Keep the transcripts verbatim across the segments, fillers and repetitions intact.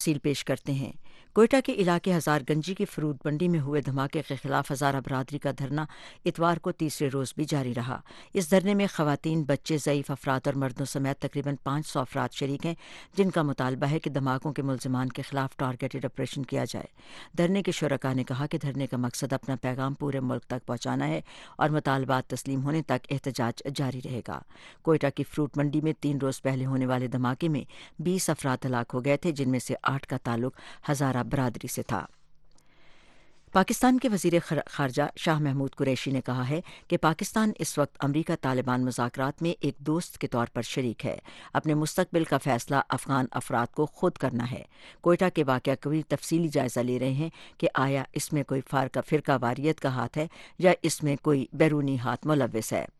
تفصیل پیش کرتے ہیں۔ کوئٹہ کے علاقے ہزار گنجی کی فروٹ منڈی میں ہوئے دھماکے کے خلاف ہزارہ برادری کا دھرنا اتوار کو تیسرے روز بھی جاری رہا۔ اس دھرنے میں خواتین، بچے، ضعیف افراد اور مردوں سمیت تقریباً پانچ سو افراد شریک ہیں، جن کا مطالبہ ہے کہ دھماکوں کے ملزمان کے خلاف ٹارگیٹڈ آپریشن کیا جائے۔ دھرنے کے شرکاء نے کہا کہ دھرنے کا مقصد اپنا پیغام پورے ملک تک پہنچانا ہے اور مطالبات تسلیم ہونے تک احتجاج جاری رہے گا۔ کوئٹہ کی فروٹ منڈی میں تین روز پہلے ہونے والے دھماکے میں بیس افراد ہلاک ہو گئے تھے، جن میں سے آٹھ کا تعلق ہزارہ برادری سے تھا۔ پاکستان کے وزیر خارجہ شاہ محمود قریشی نے کہا ہے کہ پاکستان اس وقت امریکہ طالبان مذاکرات میں ایک دوست کے طور پر شریک ہے۔ اپنے مستقبل کا فیصلہ افغان افراد کو خود کرنا ہے۔ کوئٹہ کے واقعہ کا بھی تفصیلی جائزہ لے رہے ہیں کہ آیا اس میں کوئی فرقہ واریت کا ہاتھ ہے یا اس میں کوئی بیرونی ہاتھ ملوث ہے۔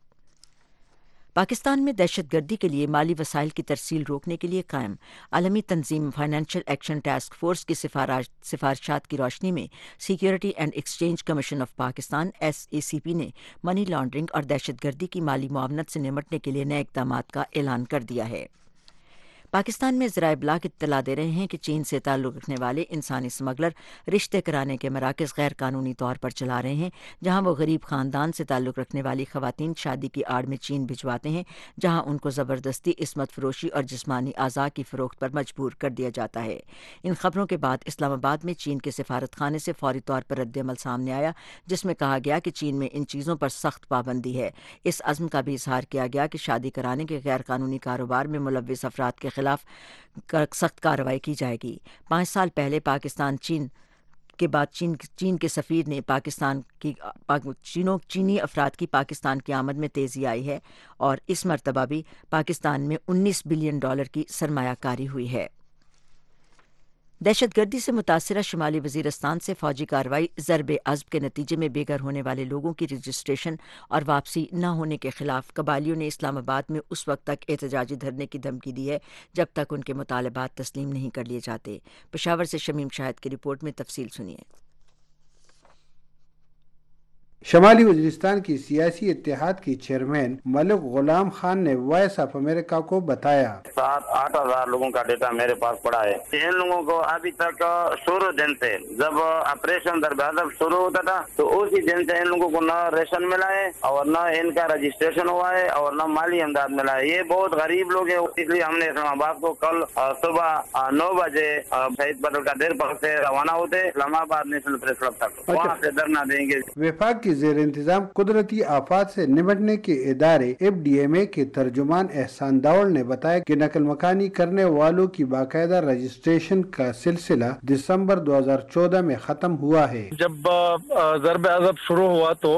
پاکستان میں دہشت گردی کے لیے مالی وسائل کی ترسیل روکنے کے لیے قائم عالمی تنظیم فائنینشل ایکشن ٹاسک فورس کی سفارشات کی روشنی میں security and exchange commission of Pakistan S E C P نے منی لانڈرنگ اور دہشت گردی کی مالی معاونت سے نمٹنے کے لیے نئے اقدامات کا اعلان کر دیا ہے۔ پاکستان میں ذرائع ابلاغ اطلاع دے رہے ہیں کہ چین سے تعلق رکھنے والے انسانی اسمگلر رشتے کرانے کے مراکز غیر قانونی طور پر چلا رہے ہیں، جہاں وہ غریب خاندان سے تعلق رکھنے والی خواتین شادی کی آڑ میں چین بھجواتے ہیں، جہاں ان کو زبردستی عصمت فروشی اور جسمانی اعضاء کی فروخت پر مجبور کر دیا جاتا ہے۔ ان خبروں کے بعد اسلام آباد میں چین کے سفارت خانے سے فوری طور پر رد عمل سامنے آیا، جس میں کہا گیا کہ چین میں ان چیزوں پر سخت پابندی ہے۔ اس عزم کا بھی اظہار کیا گیا کہ شادی کرانے کے غیر قانونی کاروبار میں ملوث افراد کے خلاف سخت کارروائی کی جائے گی۔ پانچ سال پہلے پاکستان چین کے بعد چین چین کے سفیر نے پاکستان کی چینوں چینی افراد کی پاکستان کی آمد میں تیزی آئی ہے اور اس مرتبہ بھی پاکستان میں انیس بلین ڈالر کی سرمایہ کاری ہوئی ہے۔ دہشت گردی سے متاثرہ شمالی وزیرستان سے فوجی کارروائی ضرب عضب کے نتیجے میں بے گھر ہونے والے لوگوں کی رجسٹریشن اور واپسی نہ ہونے کے خلاف قبائلیوں نے اسلام آباد میں اس وقت تک احتجاجی دھرنے کی دھمکی دی ہے جب تک ان کے مطالبات تسلیم نہیں کر لیے جاتے۔ پشاور سے شمیم شاہد کی رپورٹ میں تفصیل سنیے۔ شمالی وزیرستان کی سیاسی اتحاد کی چیئرمین ملک غلام خان نے وائس آف امریکہ کو بتایا، سات آٹھ ہزار لوگوں کا ڈیٹا میرے پاس پڑا ہے۔ ان لوگوں کو ابھی تک شروع دن سے جب آپریشن درب ادب شروع ہوتا تھا تو اسی دن سے ان لوگوں کو نہ ریشن ملا ہے اور نہ ان کا رجسٹریشن ہوا ہے اور نہ مالی امداد ملا ہے۔ یہ بہت غریب لوگ ہیں، اس لیے ہم نے اسلام آباد کو کل صبح نو بجے شہید پٹل کا دیر پاک سے روانہ ہوتے اسلام آباد نیشنل پریس کلب تک وہاں سے دھرنا دیں گے۔ وفاق کی زیر انتظام قدرتی آفات سے نمٹنے کے ادارے ایف ڈی ایم اے کے ترجمان احسان داوڑ نے بتایا کہ نقل مکانی کرنے والوں کی باقاعدہ رجسٹریشن کا سلسلہ دسمبر دو ہزار چودہ میں ختم ہوا ہے۔ جب ضرب عضب شروع ہوا تو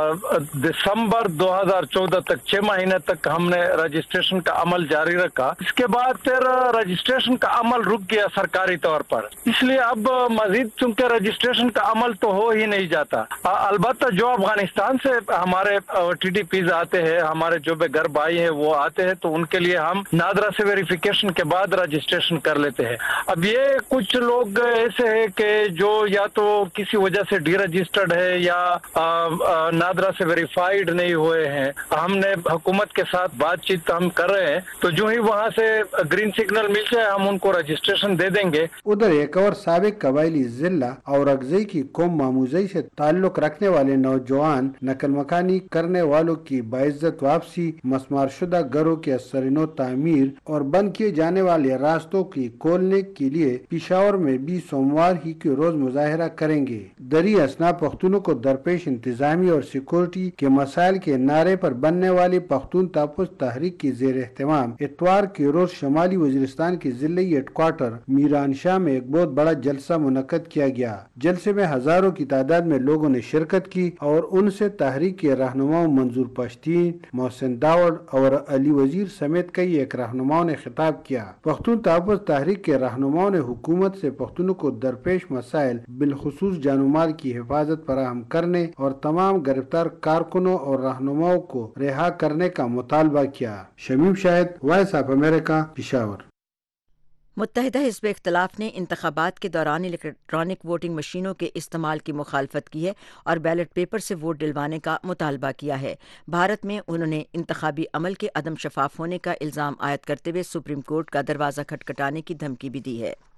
دسمبر دو ہزار چودہ تک چھ مہینے تک ہم نے رجسٹریشن کا عمل جاری رکھا۔ اس کے بعد پھر رجسٹریشن کا عمل رک گیا سرکاری طور پر، اس لیے اب مزید چونکہ رجسٹریشن کا عمل تو ہو ہی نہیں جاتا۔ البتہ جو افغانستان سے ہمارے ٹی ڈی پیز آتے ہیں، ہمارے جو بے گھر بھائی ہیں وہ آتے ہیں تو ان کے لیے ہم نادرا سے ویریفیکیشن کے بعد رجسٹریشن کر لیتے ہیں۔ اب یہ کچھ لوگ ایسے ہیں کہ جو یا تو کسی وجہ سے ڈی رجسٹرڈ ہے یا نادرا سے ویریفائیڈ نہیں ہوئے ہیں۔ ہم نے حکومت کے ساتھ بات چیت ہم کر رہے ہیں، تو جو ہی وہاں سے گرین سگنل مل جائے ہم ان کو رجسٹریشن دے دیں گے۔ ادھر ایک اور سابق قبائلی ضلع اور اگزئی کی قوم ماموزئی سے تعلق رکھنے والے نوجوان نقل مکانی کرنے والوں کی باعزت واپسی، مسمار شدہ گھروں کے اثرنو تعمیر اور بند کیے جانے والے راستوں کی کھولنے کے لیے پشاور میں بھی سوموار ہی کے روز مظاہرہ کریں گے۔ دری اسنا پختونوں کو درپیش انتظامی اور سیکورٹی کے مسائل کے نعرے پر بننے والی پختون تحفظ تحریک کی زیر اہتمام اتوار کے روز شمالی وزیرستان کے ضلعی ہیڈ کوارٹر میران شاہ میں ایک بہت بڑا جلسہ منعقد کیا گیا۔ جلسے میں ہزاروں کی تعداد میں لوگوں نے شرکت کی اور ان سے تحریک کے رہنماؤں منظور پشتین، محسن داوڑ اور علی وزیر سمیت کئی ایک رہنماؤں نے خطاب کیا۔ پختون تحفظ تحریک کے رہنماؤں نے حکومت سے پختونوں کو درپیش مسائل بالخصوص جان و مال کی حفاظت فراہم کرنے اور تمام گرفتار کارکنوں اور رہنماؤں کو رہا کرنے کا مطالبہ کیا۔ Shamim Shahid, voice of America, Peshawar. متحدہ حزب اختلاف نے انتخابات کے دوران الیکٹرانک ووٹنگ مشینوں کے استعمال کی مخالفت کی ہے اور بیلٹ پیپر سے ووٹ ڈلوانے کا مطالبہ کیا ہے۔ بھارت میں انہوں نے انتخابی عمل کے عدم شفاف ہونے کا الزام عائد کرتے ہوئے سپریم کورٹ کا دروازہ کھٹکھٹانے کی دھمکی بھی دی ہے۔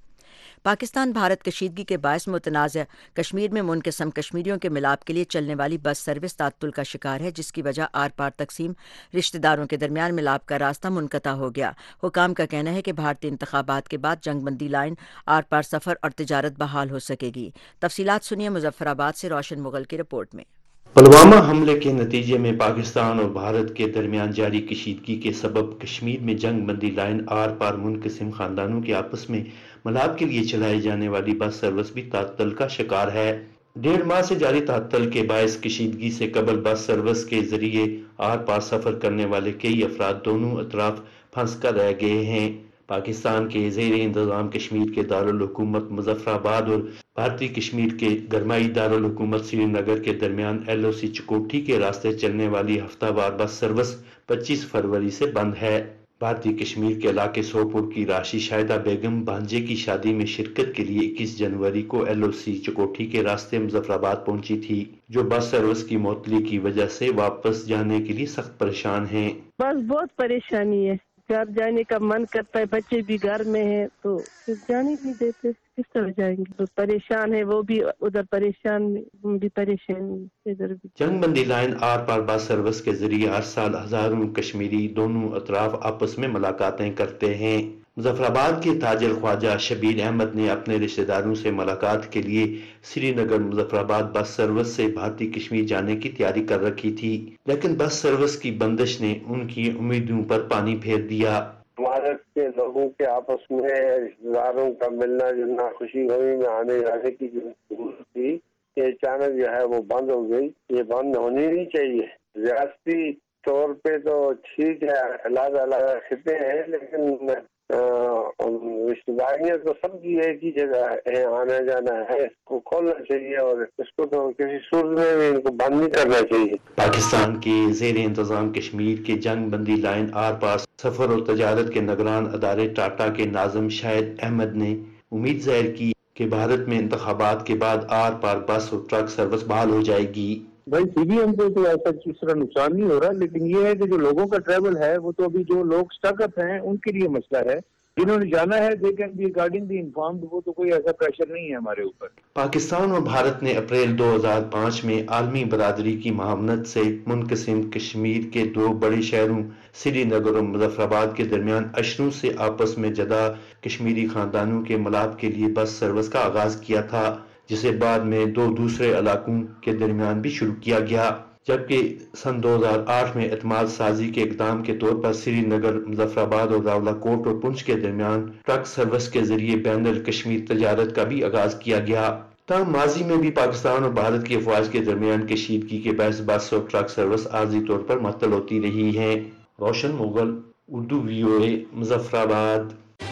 پاکستان بھارت کشیدگی کے باعث متنازع کشمیر میں منقسم کشمیریوں کے ملاپ کے لیے چلنے والی بس سروس تعطل کا شکار ہے، جس کی وجہ آر پار تقسیم رشتہ داروں کے درمیان ملاپ کا راستہ منقطع ہو گیا۔ حکام کا کہنا ہے کہ بھارتی انتخابات کے بعد جنگ بندی لائن آر پار سفر اور تجارت بحال ہو سکے گی۔ تفصیلات سنیے مظفر آباد سے روشن مغل کی رپورٹ میں۔ پلوامہ حملے کے نتیجے میں پاکستان اور بھارت کے درمیان جاری کشیدگی کے سبب کشمیر میں جنگ بندی لائن آر پار منقسم خاندانوں کے آپس میں ملاپ کے لیے چلائی جانے والی بس سروس بھی تعطل کا شکار ہے۔ ڈیڑھ ماہ سے جاری تعطل کے باعث کشیدگی سے قبل بس سروس کے ذریعے آر پار سفر کرنے والے کئی افراد دونوں اطراف پھنس کر رہ گئے ہیں۔ پاکستان کے زیر انتظام کشمیر کے دارالحکومت مظفر آباد اور بھارتی کشمیر کے گرمائی دارالحکومت سری نگر کے درمیان ایل او سی چکوٹھی کے راستے چلنے والی ہفتہ وار بس سروس پچیس فروری سے بند ہے۔ بھارتی کشمیر کے علاقے سوپور کی راشی شاہدہ بیگم بھانجے کی شادی میں شرکت کے لیے اکیس جنوری کو ایل او سی چکوٹھی کے راستے مظفر آباد پہنچی تھی، جو بس سروس کی معطلی کی وجہ سے واپس جانے کے لیے سخت پریشان ہیں۔ بس بہت پریشانی ہے، گھر جانے کا من کرتا ہے، بچے بھی گھر میں ہیں تو پھر جانے نہیں دیتے، کس طرح جائیں گے؟ تو پریشان ہے، وہ بھی ادھر پریشان، ہم بھی پریشان ادھر بھی۔ جنگ بندی لائن آر پار بس سروس کے ذریعے ہر سال ہزاروں کشمیری دونوں اطراف آپس میں ملاقاتیں کرتے ہیں۔ مظفر آباد کے تاجر خواجہ شبیر احمد نے اپنے رشتہ داروں سے ملاقات کے لیے سری نگر مظفر آباد بس سروس سے بھارتی کشمیر جانے کی تیاری کر رکھی تھی، لیکن بس سروس کی بندش نے ان کی امیدوں پر پانی پھیر دیا۔ بھارت کے لوگوں کے آپس میں رشتہ داروں کا ملنا جلنا، خوشی غمی میں آنے جانے کی جو ضرورت تھی، یہ اچانک جو ہے وہ بند ہو گئی۔ یہ بند ہونی نہیں چاہیے۔ ریاستی طور پہ تو ٹھیک ہے، الگ الگ خطے ہیں، لیکن رشتہ داریاں تو سب کی ایک ہی جگہ ہے، آنا جانا ہے، اس کو کھولنا چاہیے اور اس کو تو کسی صورت میں بھی ان کو بند نہیں کرنا چاہیے۔ پاکستان کے زیر انتظام کشمیر کے جنگ بندی لائن آر پار سفر اور تجارت کے نگران ادارے ٹاٹا کے ناظم شاہد احمد نے امید ظاہر کی کہ بھارت میں انتخابات کے بعد آر پار بس اور ٹرک سروس بحال ہو جائے گی۔ بھائی سی بی ایم کو تو ایسا کس طرح نقصان نہیں ہو رہا، لیکن یہ ہے کہ جو لوگوں کا ٹریول ہے وہ تو ابھی جو لوگ اسٹک اپ ہیں ان کے لیے مسئلہ ہے۔ جنہوں نے جانا ہے they can be regarding the informed, وہ تو کوئی ایسا پریشر نہیں ہے ہمارے اوپر۔ پاکستان اور بھارت نے اپریل دو ہزار پانچ میں عالمی برادری کی معاونت سے منقسم کشمیر کے دو بڑے شہروں سری نگر اور مظفر آباد کے درمیان اشروں سے آپس میں جدا کشمیری خاندانوں کے ملاپ کے لیے بس سروس کا آغاز کیا تھا، جسے بعد میں دو دوسرے علاقوں کے درمیان بھی شروع کیا گیا، جبکہ سن دو ہزار آٹھ میں اعتماد سازی کے اقدام کے طور پر سری نگر، مظفر آباد اور راولاکوٹ اور پنچ کے درمیان ٹرک سروس کے ذریعے بین الکشمیر تجارت کا بھی آغاز کیا گیا۔ تاہم ماضی میں بھی پاکستان اور بھارت کی افواج کے درمیان کشیدگی کے باعث بس اور ٹرک سروس عارضی طور پر معطل ہوتی رہی ہے۔ روشن مغل، اردو وی او اے، مظفر آباد۔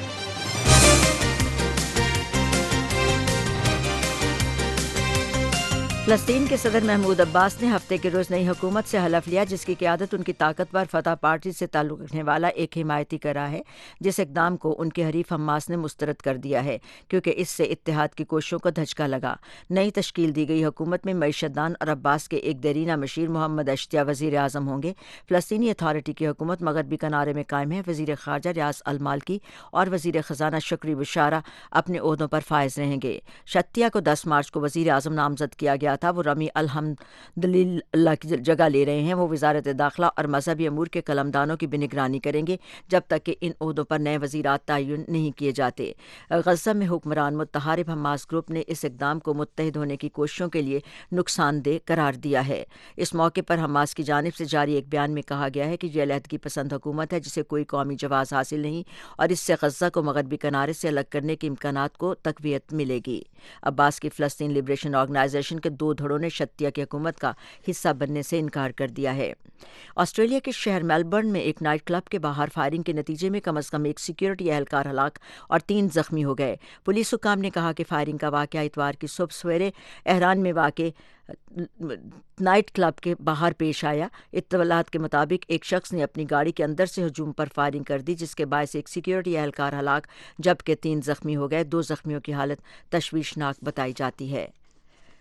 فلسطین کے صدر محمود عباس نے ہفتے کے روز نئی حکومت سے حلف لیا، جس کی قیادت ان کی طاقتور فتح پارٹی سے تعلق رکھنے والا ایک حمایتی کر رہا ہے، جس اقدام کو ان کے حریف حماس نے مسترد کر دیا ہے کیونکہ اس سے اتحاد کی کوششوں کو دھچکا لگا۔ نئی تشکیل دی گئی حکومت میں معیشت دان اور عباس کے ایک دیرینہ مشیر محمد اشتیا وزیر اعظم ہوں گے۔ فلسطینی اتھارٹی کی حکومت مغربی کنارے میں قائم ہے۔ وزیر خارجہ ریاض المالکی اور وزیر خزانہ شکری بشارہ اپنے عہدوں پر فائز رہیں گے۔ شتیا کو دس مارچ کو وزیر اعظم نامزد کیا گیا تھا، وہ رمی الحمد للہ کی جگہ لے رہے ہیں۔ وہ وزارت داخلہ اور مذہبی امور کے قلمدانوں کی بھی نگرانی کریں گے جب تک کہ ان عہدوں پر نئے وزیرات تعین نہیں کیے جاتے۔ غزہ میں حکمران متحارب حماس گروپ نے اس اقدام کو متحد ہونے کی کوششوں کے لیے نقصان دہ قرار دیا ہے۔ اس موقع پر حماس کی جانب سے جاری ایک بیان میں کہا گیا ہے کہ یہ علیحدگی پسند حکومت ہے جسے کوئی قومی جواز حاصل نہیں، اور اس سے غزہ کو مغربی کنارے سے الگ کرنے کے امکانات کو تقویت ملے گی۔ عباس کی فلسطین لبریشن آرگنائزیشن کے دو دھڑوں نے شتیا کی حکومت کا حصہ بننے سے انکار کر دیا ہے۔ آسٹریلیا کے شہر میلبرن میں ایک نائٹ کلب کے باہر فائرنگ کے نتیجے میں کم از کم ایک سیکیورٹی اہلکار ہلاک اور تین زخمی ہو گئے۔ پولیس حکام نے کہا کہ فائرنگ کا واقعہ اتوار کی صبح سویرے احران میں واقع نائٹ کلب کے باہر پیش آیا۔ اطلاعات کے مطابق ایک شخص نے اپنی گاڑی کے اندر سے ہجوم پر فائرنگ کر دی، جس کے باعث ایک سیکیورٹی اہلکار ہلاک جبکہ تین زخمی ہو گئے۔ دو زخمیوں کی حالت تشویشناک بتائی جاتی ہے۔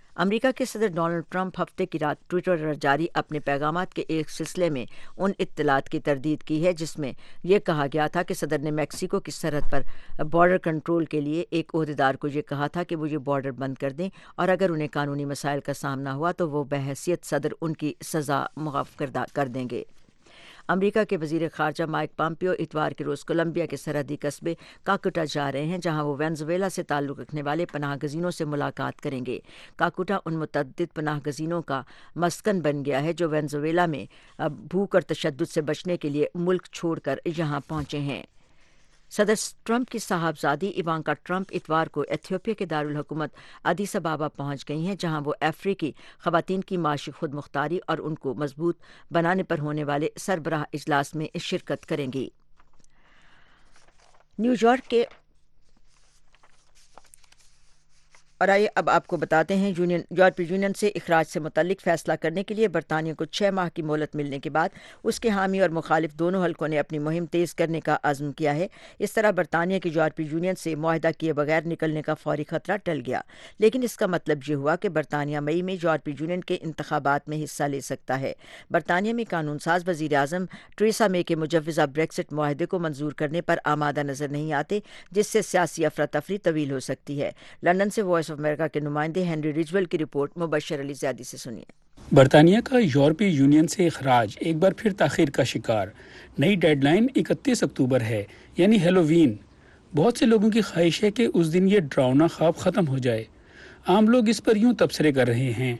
امریکہ کے صدر ڈونلڈ ٹرمپ ہفتے کی رات ٹویٹر پر جاری اپنے پیغامات کے ایک سلسلے میں ان اطلاعات کی تردید کی ہے جس میں یہ کہا گیا تھا کہ صدر نے میکسیکو کی سرحد پر بارڈر کنٹرول کے لیے ایک عہدیدار کو یہ کہا تھا کہ وہ یہ بارڈر بند کر دیں اور اگر انہیں قانونی مسائل کا سامنا ہوا تو وہ بحیثیت صدر ان کی سزا معاف کر دیں گے۔ امریکہ کے وزیر خارجہ مائک پامپیو اتوار کے روز کولمبیا کے سرحدی قصبے کاکوٹا جا رہے ہیں جہاں وہ وینزویلا سے تعلق رکھنے والے پناہ گزینوں سے ملاقات کریں گے۔ کاکوٹا ان متعدد پناہ گزینوں کا مسکن بن گیا ہے جو وینزویلا میں بھوک اور تشدد سے بچنے کے لیے ملک چھوڑ کر یہاں پہنچے ہیں۔ صدر ٹرمپ کی صاحبزادی ایوانکا ٹرمپ اتوار کو ایتھوپیا کے دارالحکومت ادیس ابابا پہنچ گئی ہیں جہاں وہ افریقی خواتین کی معاشی خود مختاری اور ان کو مضبوط بنانے پر ہونے والے سربراہ اجلاس میں شرکت کریں گی۔ نیو یارک کے اور آئیے اب آپ کو بتاتے ہیں یونین یورپی یونین سے اخراج سے متعلق فیصلہ کرنے کے لیے برطانیہ کو چھ ماہ کی مہلت ملنے کے بعد اس کے حامی اور مخالف دونوں حلقوں نے اپنی مہم تیز کرنے کا عزم کیا ہے۔ اس طرح برطانیہ کے یورپی یونین سے معاہدہ کیے بغیر نکلنے کا فوری خطرہ ٹل گیا، لیکن اس کا مطلب یہ ہوا کہ برطانیہ مئی میں یورپی یونین کے انتخابات میں حصہ لے سکتا ہے۔ برطانیہ میں قانون ساز وزیر اعظم ٹریسا مے کے مجوزہ بریکسٹ معاہدے کو منظور کرنے پر آمادہ نظر نہیں آتے جس سے سیاسی افراتفری طویل ہو سکتی ہے۔ لندن سے وائس آف امریکہ کے نمائندے ہنری رجول کی رپورٹ مبشر علی زیادی سے سنیے۔ برطانیہ کا یورپی یونین سے اخراج ایک بار پھر تاخیر کا شکار۔ نئی ڈیڈ لائن اکتیس اکتوبر ہے یعنی ہیلووین۔ بہت سے لوگوں کی خواہش ہے کہ اس دن یہ ڈراؤنا خواب ختم ہو جائے۔ عام لوگ اس پر یوں تبصرے کر رہے ہیں۔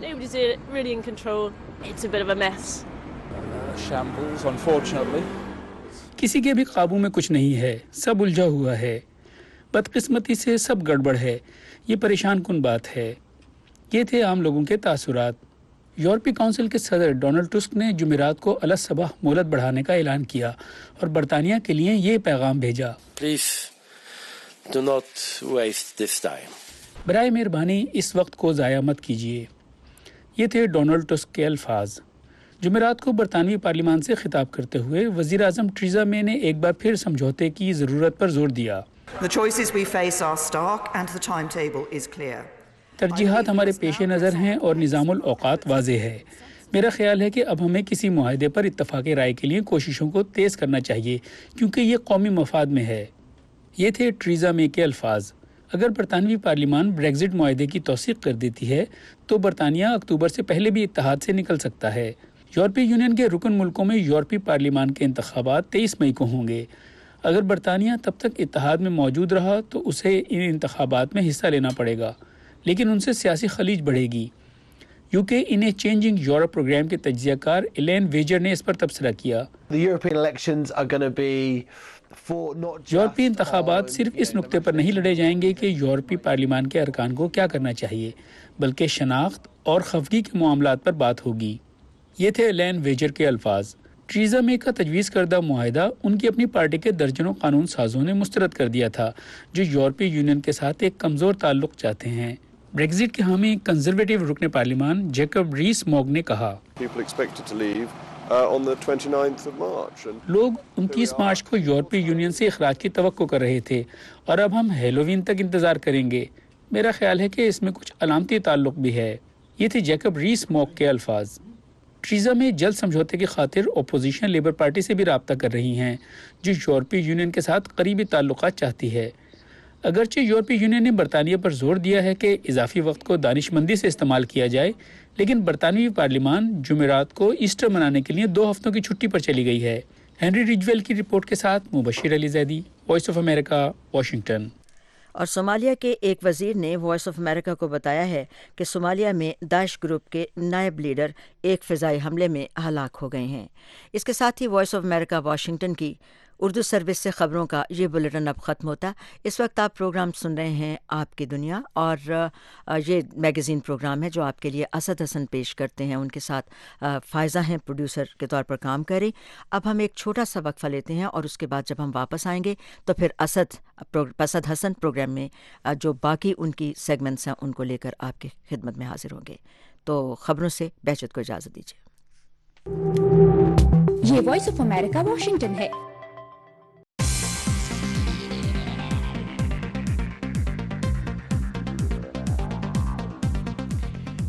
کسی کے بھی قابو میں کچھ نہیں ہے، سب الجھا ہوا ہے، بدقسمتی سے سب گڑبڑ ہے، یہ پریشان کن بات ہے۔ یہ تھے عام لوگوں کے تاثرات۔ یورپی کونسل کے صدر ڈونلڈ ٹسک نے جمعرات کو الی صبح مہلت بڑھانے کا اعلان کیا اور برطانیہ کے لیے یہ پیغام بھیجا: Please do not waste this time. برائے مہربانی اس وقت کو ضائع مت کیجیے۔ یہ تھے ڈونلڈ ٹسک کے الفاظ۔ جمعرات کو برطانوی پارلیمان سے خطاب کرتے ہوئے وزیر اعظم ٹریزا مے نے ایک بار پھر سمجھوتے کی ضرورت پر زور دیا۔ The choices we face are stark and the timetable is clear. ترجیحات ہمارے پیش نظر ہیں اور نظام الاوقات واضح ہے۔ میرا خیال ہے کہ اب ہمیں کسی معاہدے پر اتفاق رائے کے لیے کوششوں کو تیز کرنا چاہیے کیونکہ یہ قومی مفاد میں ہے۔ یہ تھے ٹریزا مے کے الفاظ۔ اگر برطانوی پارلیمان بریگزٹ معاہدے کی توثیق کر دیتی ہے تو برطانیہ اکتوبر سے پہلے بھی اتحاد سے نکل سکتا ہے۔ یورپی یونین کے رکن ملکوں میں یورپی پارلیمان کے انتخابات تیئیس مئی کو ہوں گے۔ اگر برطانیہ تب تک اتحاد میں موجود رہا تو اسے ان انتخابات میں حصہ لینا پڑے گا، لیکن ان سے سیاسی خلیج بڑھے گی۔ U K in a changing Europe programme کے تجزیہ کار ایلین ویجر نے اس پر تبصرہ کیا۔ یورپی انتخابات صرف اس نقطے پر نہیں لڑے جائیں گے کہ یورپی پارلیمان کے ارکان کو کیا کرنا چاہیے، بلکہ شناخت اور خفگی کے معاملات پر بات ہوگی۔ یہ تھے ایلین ویجر کے الفاظ۔ ٹریزا مے کا تجویز کردہ معاہدہ ان کی اپنی پارٹی کے درجنوں قانون سازوں نے مسترد کر دیا تھا جو یورپی یونین کے ساتھ ایک کمزور تعلق چاہتے ہیں۔ بریگزٹ کے حامی کنزرویٹو رکن پارلیمان جیکب ریس موگ نے کہا: لوگ انتیس مارچ کو یورپی یونین سے اخراج کی توقع کر رہے تھے اور اب ہم ہیلووین تک انتظار کریں گے۔ میرا خیال ہے کہ اس میں کچھ علامتی تعلق بھی ہے۔ یہ تھے جیکب ریس موگ کے الفاظ۔ ٹریزا میں جلد سمجھوتے کی خاطر اپوزیشن لیبر پارٹی سے بھی رابطہ کر رہی ہیں جو یورپی یونین کے ساتھ قریبی تعلقات چاہتی ہے۔ اگرچہ یورپی یونین نے برطانیہ پر زور دیا ہے کہ اضافی وقت کو دانش مندی سے استعمال کیا جائے، لیکن برطانوی پارلیمان جمعرات کو ایسٹر منانے کے لیے دو ہفتوں کی چھٹی پر چلی گئی ہے۔ ہنری رجویل کی رپورٹ کے ساتھ Mubashir Ali Zaidi, voice of America, Washington. اور صومالیہ کے ایک وزیر نے وائس آف امریکہ کو بتایا ہے کہ صومالیہ میں داعش گروپ کے نائب لیڈر ایک فضائی حملے میں ہلاک ہو گئے ہیں۔ اس کے ساتھ ہی وائس آف امریکہ واشنگٹن کی اردو سروس سے خبروں کا یہ بلیٹن اب ختم ہوتا۔ اس وقت آپ پروگرام سن رہے ہیں آپ کی دنیا، اور یہ میگزین پروگرام ہے جو آپ کے لیے اسد حسن پیش کرتے ہیں۔ ان کے ساتھ فائزہ ہیں پروڈیوسر کے طور پر کام کریں۔ اب ہم ایک چھوٹا سا وقفہ لیتے ہیں اور اس کے بعد جب ہم واپس آئیں گے تو پھر اسد اسد حسن پروگرام میں جو باقی ان کی سیگمنٹس ہیں ان کو لے کر آپ کی خدمت میں حاضر ہوں گے۔ تو خبروں سے بہجت کو اجازت دیجیے۔ یہ وائس آف امریکہ واشنگٹن ہے۔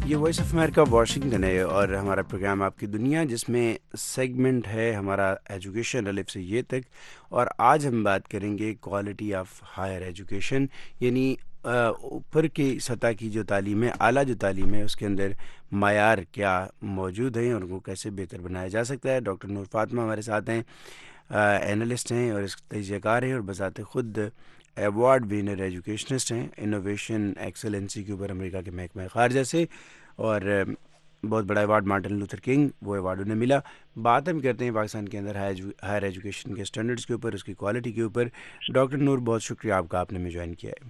یہ وائس آف امریکہ واشنگٹن ہے اور ہمارا پروگرام آپ کی دنیا، جس میں سیگمنٹ ہے ہمارا ایجوکیشن الف سے یہ تک، اور آج ہم بات کریں گے کوالٹی آف ہائر ایجوکیشن، یعنی اوپر کی سطح کی جو تعلیم ہے، اعلیٰ جو تعلیم ہے، اس کے اندر معیار کیا موجود ہیں اور ان کو کیسے بہتر بنایا جا سکتا ہے۔ ڈاکٹر نور فاطمہ ہمارے ساتھ ہیں، اینالسٹ ہیں اور اس تجزیہ کار ہیں اور بذات خود ایوارڈ ونر ایجوکیشنسٹ ہیں، انوویشن ایکسلنسی کے اوپر امریکہ کے محکمہ خارجہ سے، اور بہت بڑا ایوارڈ مارٹن لوتھر کنگ وہ ایوارڈ انہیں ملا۔ بات ہم کرتے ہیں پاکستان کے اندر ہائر ایجوکیشن کے اسٹینڈرڈس کے اوپر، اس کی کوالٹی کے اوپر۔ ڈاکٹر نور، بہت شکریہ آپ کا، آپ نے ہمیں جوائن کیا ہے۔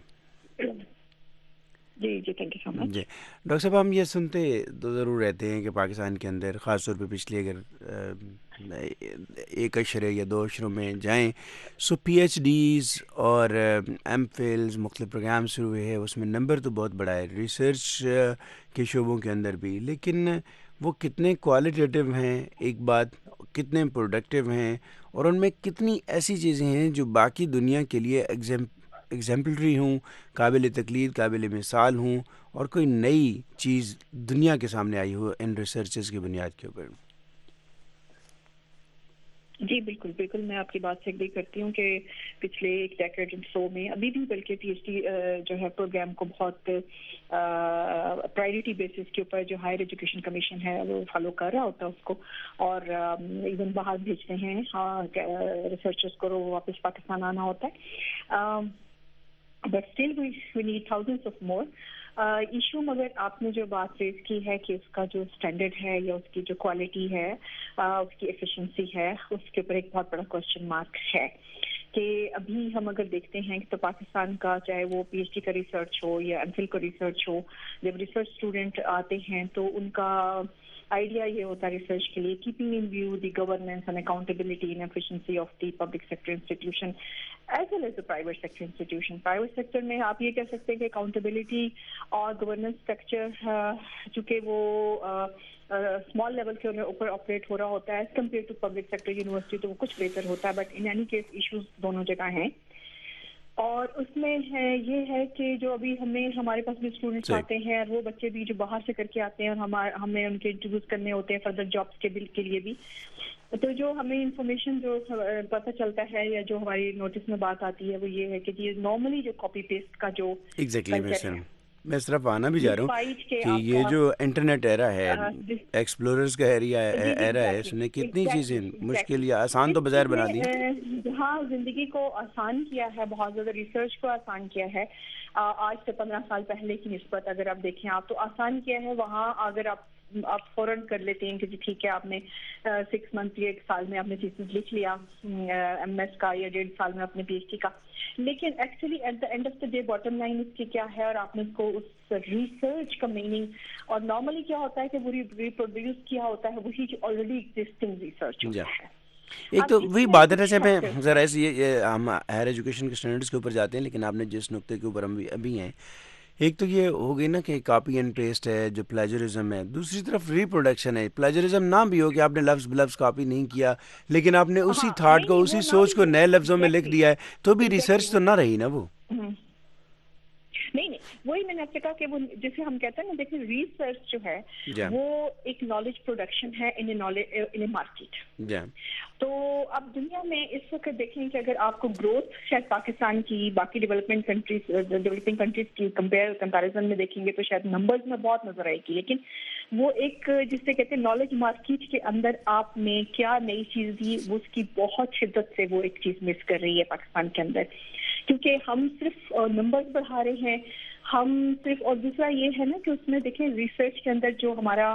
جی جی تھینک یو سو مچ۔ جی ڈاکٹر صاحب، ہم یہ سنتے تو ضرور رہتے ہیں کہ پاکستان کے اندر خاص طور پہ پچھلے اگر ایک اشرے یا دو اشروں میں جائیں، سو پی ایچ ڈیز اور ایم فلز مختلف پروگرام شروع ہوئے ہیں، اس میں نمبر تو بہت بڑا ہے ریسرچ کے شعبوں کے اندر بھی، لیکن وہ کتنے کوالٹیٹیو ہیں، ایک بات کتنے پروڈکٹیو ہیں، اور ان میں کتنی ایسی چیزیں ہیں جو باقی دنیا کے لیے ایگزام ایگزامپلری ہوں، قابل تقلید، قابل مثال ہوں، اور کوئی نئی چیز دنیا کے سامنے آئی ہو ان ریسرچز کی بنیاد کے اوپر۔ جی بالکل بالکل، میں آپ کی بات سے ایگری کرتی ہوں کہ پچھلے ایک ڈیکیڈ سو میں ابھی بھی بلکہ پی ایچ ڈی جو ہے پروگرام کو بہت پرائرٹی بیسس کے اوپر جو ہائر ایجوکیشن کمیشن ہے وہ فالو کر رہا ہوتا ہے اس کو، اور ایون باہر بھیجتے ہیں ریسرچرز کو، واپس پاکستان آنا ہوتا ہے، but still we need thousands of more issue. مگر آپ نے جو بات ریز کی ہے کہ اس کا جو اسٹینڈرڈ ہے یا اس کی جو کوالٹی ہے، اس کی ایفیشنسی ہے، اس کے اوپر ایک بہت بڑا کوشچن مارک ہے کہ ابھی ہم اگر دیکھتے ہیں تو پاکستان کا چاہے وہ پی ایچ ڈی کا ریسرچ ہو یا ایم فل کا ریسرچ ہو، جب ریسرچ اسٹوڈنٹ آتے ہیں تو ان کا آئیڈیا یہ ہوتا ہے ریسرچ کے لیے keeping in view the governance and accountability and efficiency of the public sector institution as well as the private sector institution. Private sector میں آپ یہ کہہ سکتے ہیں کہ اکاؤنٹیبلٹی اور گورننس اسٹرکچر چونکہ وہ اسمال لیول کے اوپر آپریٹ ہو رہا ہوتا ہے as compare to public sector university, تو وہ کچھ بہتر ہوتا ہے، but in any case issues دونوں جگہ ہیں۔ اور اس میں ہے یہ ہے کہ جو ابھی ہمیں ہمارے پاس بھی اسٹوڈنٹس آتے ہیں اور وہ بچے بھی جو باہر سے کر کے آتے ہیں اور ہمارے ہمیں ان کے انٹرویوز کرنے ہوتے ہیں فردر جابس کے بل کے لیے بھی، تو جو ہمیں انفارمیشن جو پتہ چلتا ہے یا جو ہماری نوٹس میں بات آتی ہے وہ یہ ہے کہ یہ نارملی جو کاپی پیسٹ کا جو ایگزیکٹلی میں اس طرف آنا بھی جا رہا ہوں کہ یہ جو انٹرنیٹ ایرا ہے، ایکسپلوررز کا ایریا ایرا ہے، اس نے کتنی چیزیں مشکل یا آسان تو بظاہر بنا دی، ہاں زندگی کو آسان کیا ہے، بہت زیادہ ریسرچ کو آسان کیا ہے۔ آج سے پندرہ سال پہلے کی نسبت اگر آپ دیکھیں آپ تو آسان کیا ہے، وہاں اگر آپ آپ فوراً کر لیتے ہیں کہ جی ٹھیک ہے آپ نے سکس منتھ یا ایک سال میں آپ نے تھیسس لکھ لیا ایم ایس کا یا ڈیڑھ سال میں اپنے پی ایچ ڈی کا، لیکن actually at the end of the day bottom line اس کی کیا ہے، اور آپ نے اس کو اس ریسرچ کا میننگ، اور نارملی کیا ہوتا ہے کہ وہ ریپروڈیوس کیا ہوتا ہے وہی جو آلریڈی ایگزسٹنگ ریسرچ ہوتا ہے۔ ایک تو وہی بات ہے، جیسے میں ذرا ایسے یہ ہم ہائر ایجوکیشن کے اسٹینڈرڈس کے اوپر جاتے ہیں، لیکن آپ نے جس نقطے کے اوپر ہم ابھی ہیں، ایک تو یہ ہو گئی نا کہ کاپی اینڈ پیسٹ ہے جو پلیجرزم ہے، دوسری طرف ریپروڈکشن ہے۔ پلیجرزم نہ بھی ہو کہ آپ نے لفظ بلفظ کاپی نہیں کیا، لیکن آپ نے اسی تھاٹ کو اسی سوچ کو نئے لفظوں میں لکھ دیا ہے، تو بھی ریسرچ تو نہ رہی نا وہ۔ نہیں نہیں وہی میں نے آپ سے کہا کہ وہ جیسے ہم کہتے ہیں نا، دیکھیں ریسرچ جو ہے وہ ایک نالج پروڈکشن ہے ان اے مارکیٹ۔ تو اب دنیا میں اس وقت دیکھیں کہ اگر آپ کو گروتھ شاید پاکستان کی باقی ڈیولپمنٹ کنٹریز ڈیولپنگ کنٹریز کی کمپیئر کمپیریزن میں دیکھیں گے تو شاید نمبرز میں بہت نظر آئے گی، لیکن وہ ایک جس سے کہتے ہیں نالج مارکیٹ کے اندر آپ نے کیا نئی چیز دی، وہ اس کی بہت شدت سے وہ ایک چیز مس کر رہی ہے پاکستان کے اندر، کیونکہ ہم صرف نمبرز بڑھا رہے ہیں، ہم صرف، اور دوسرا یہ ہے نا کہ اس میں دیکھیں ریسرچ کے اندر جو ہمارا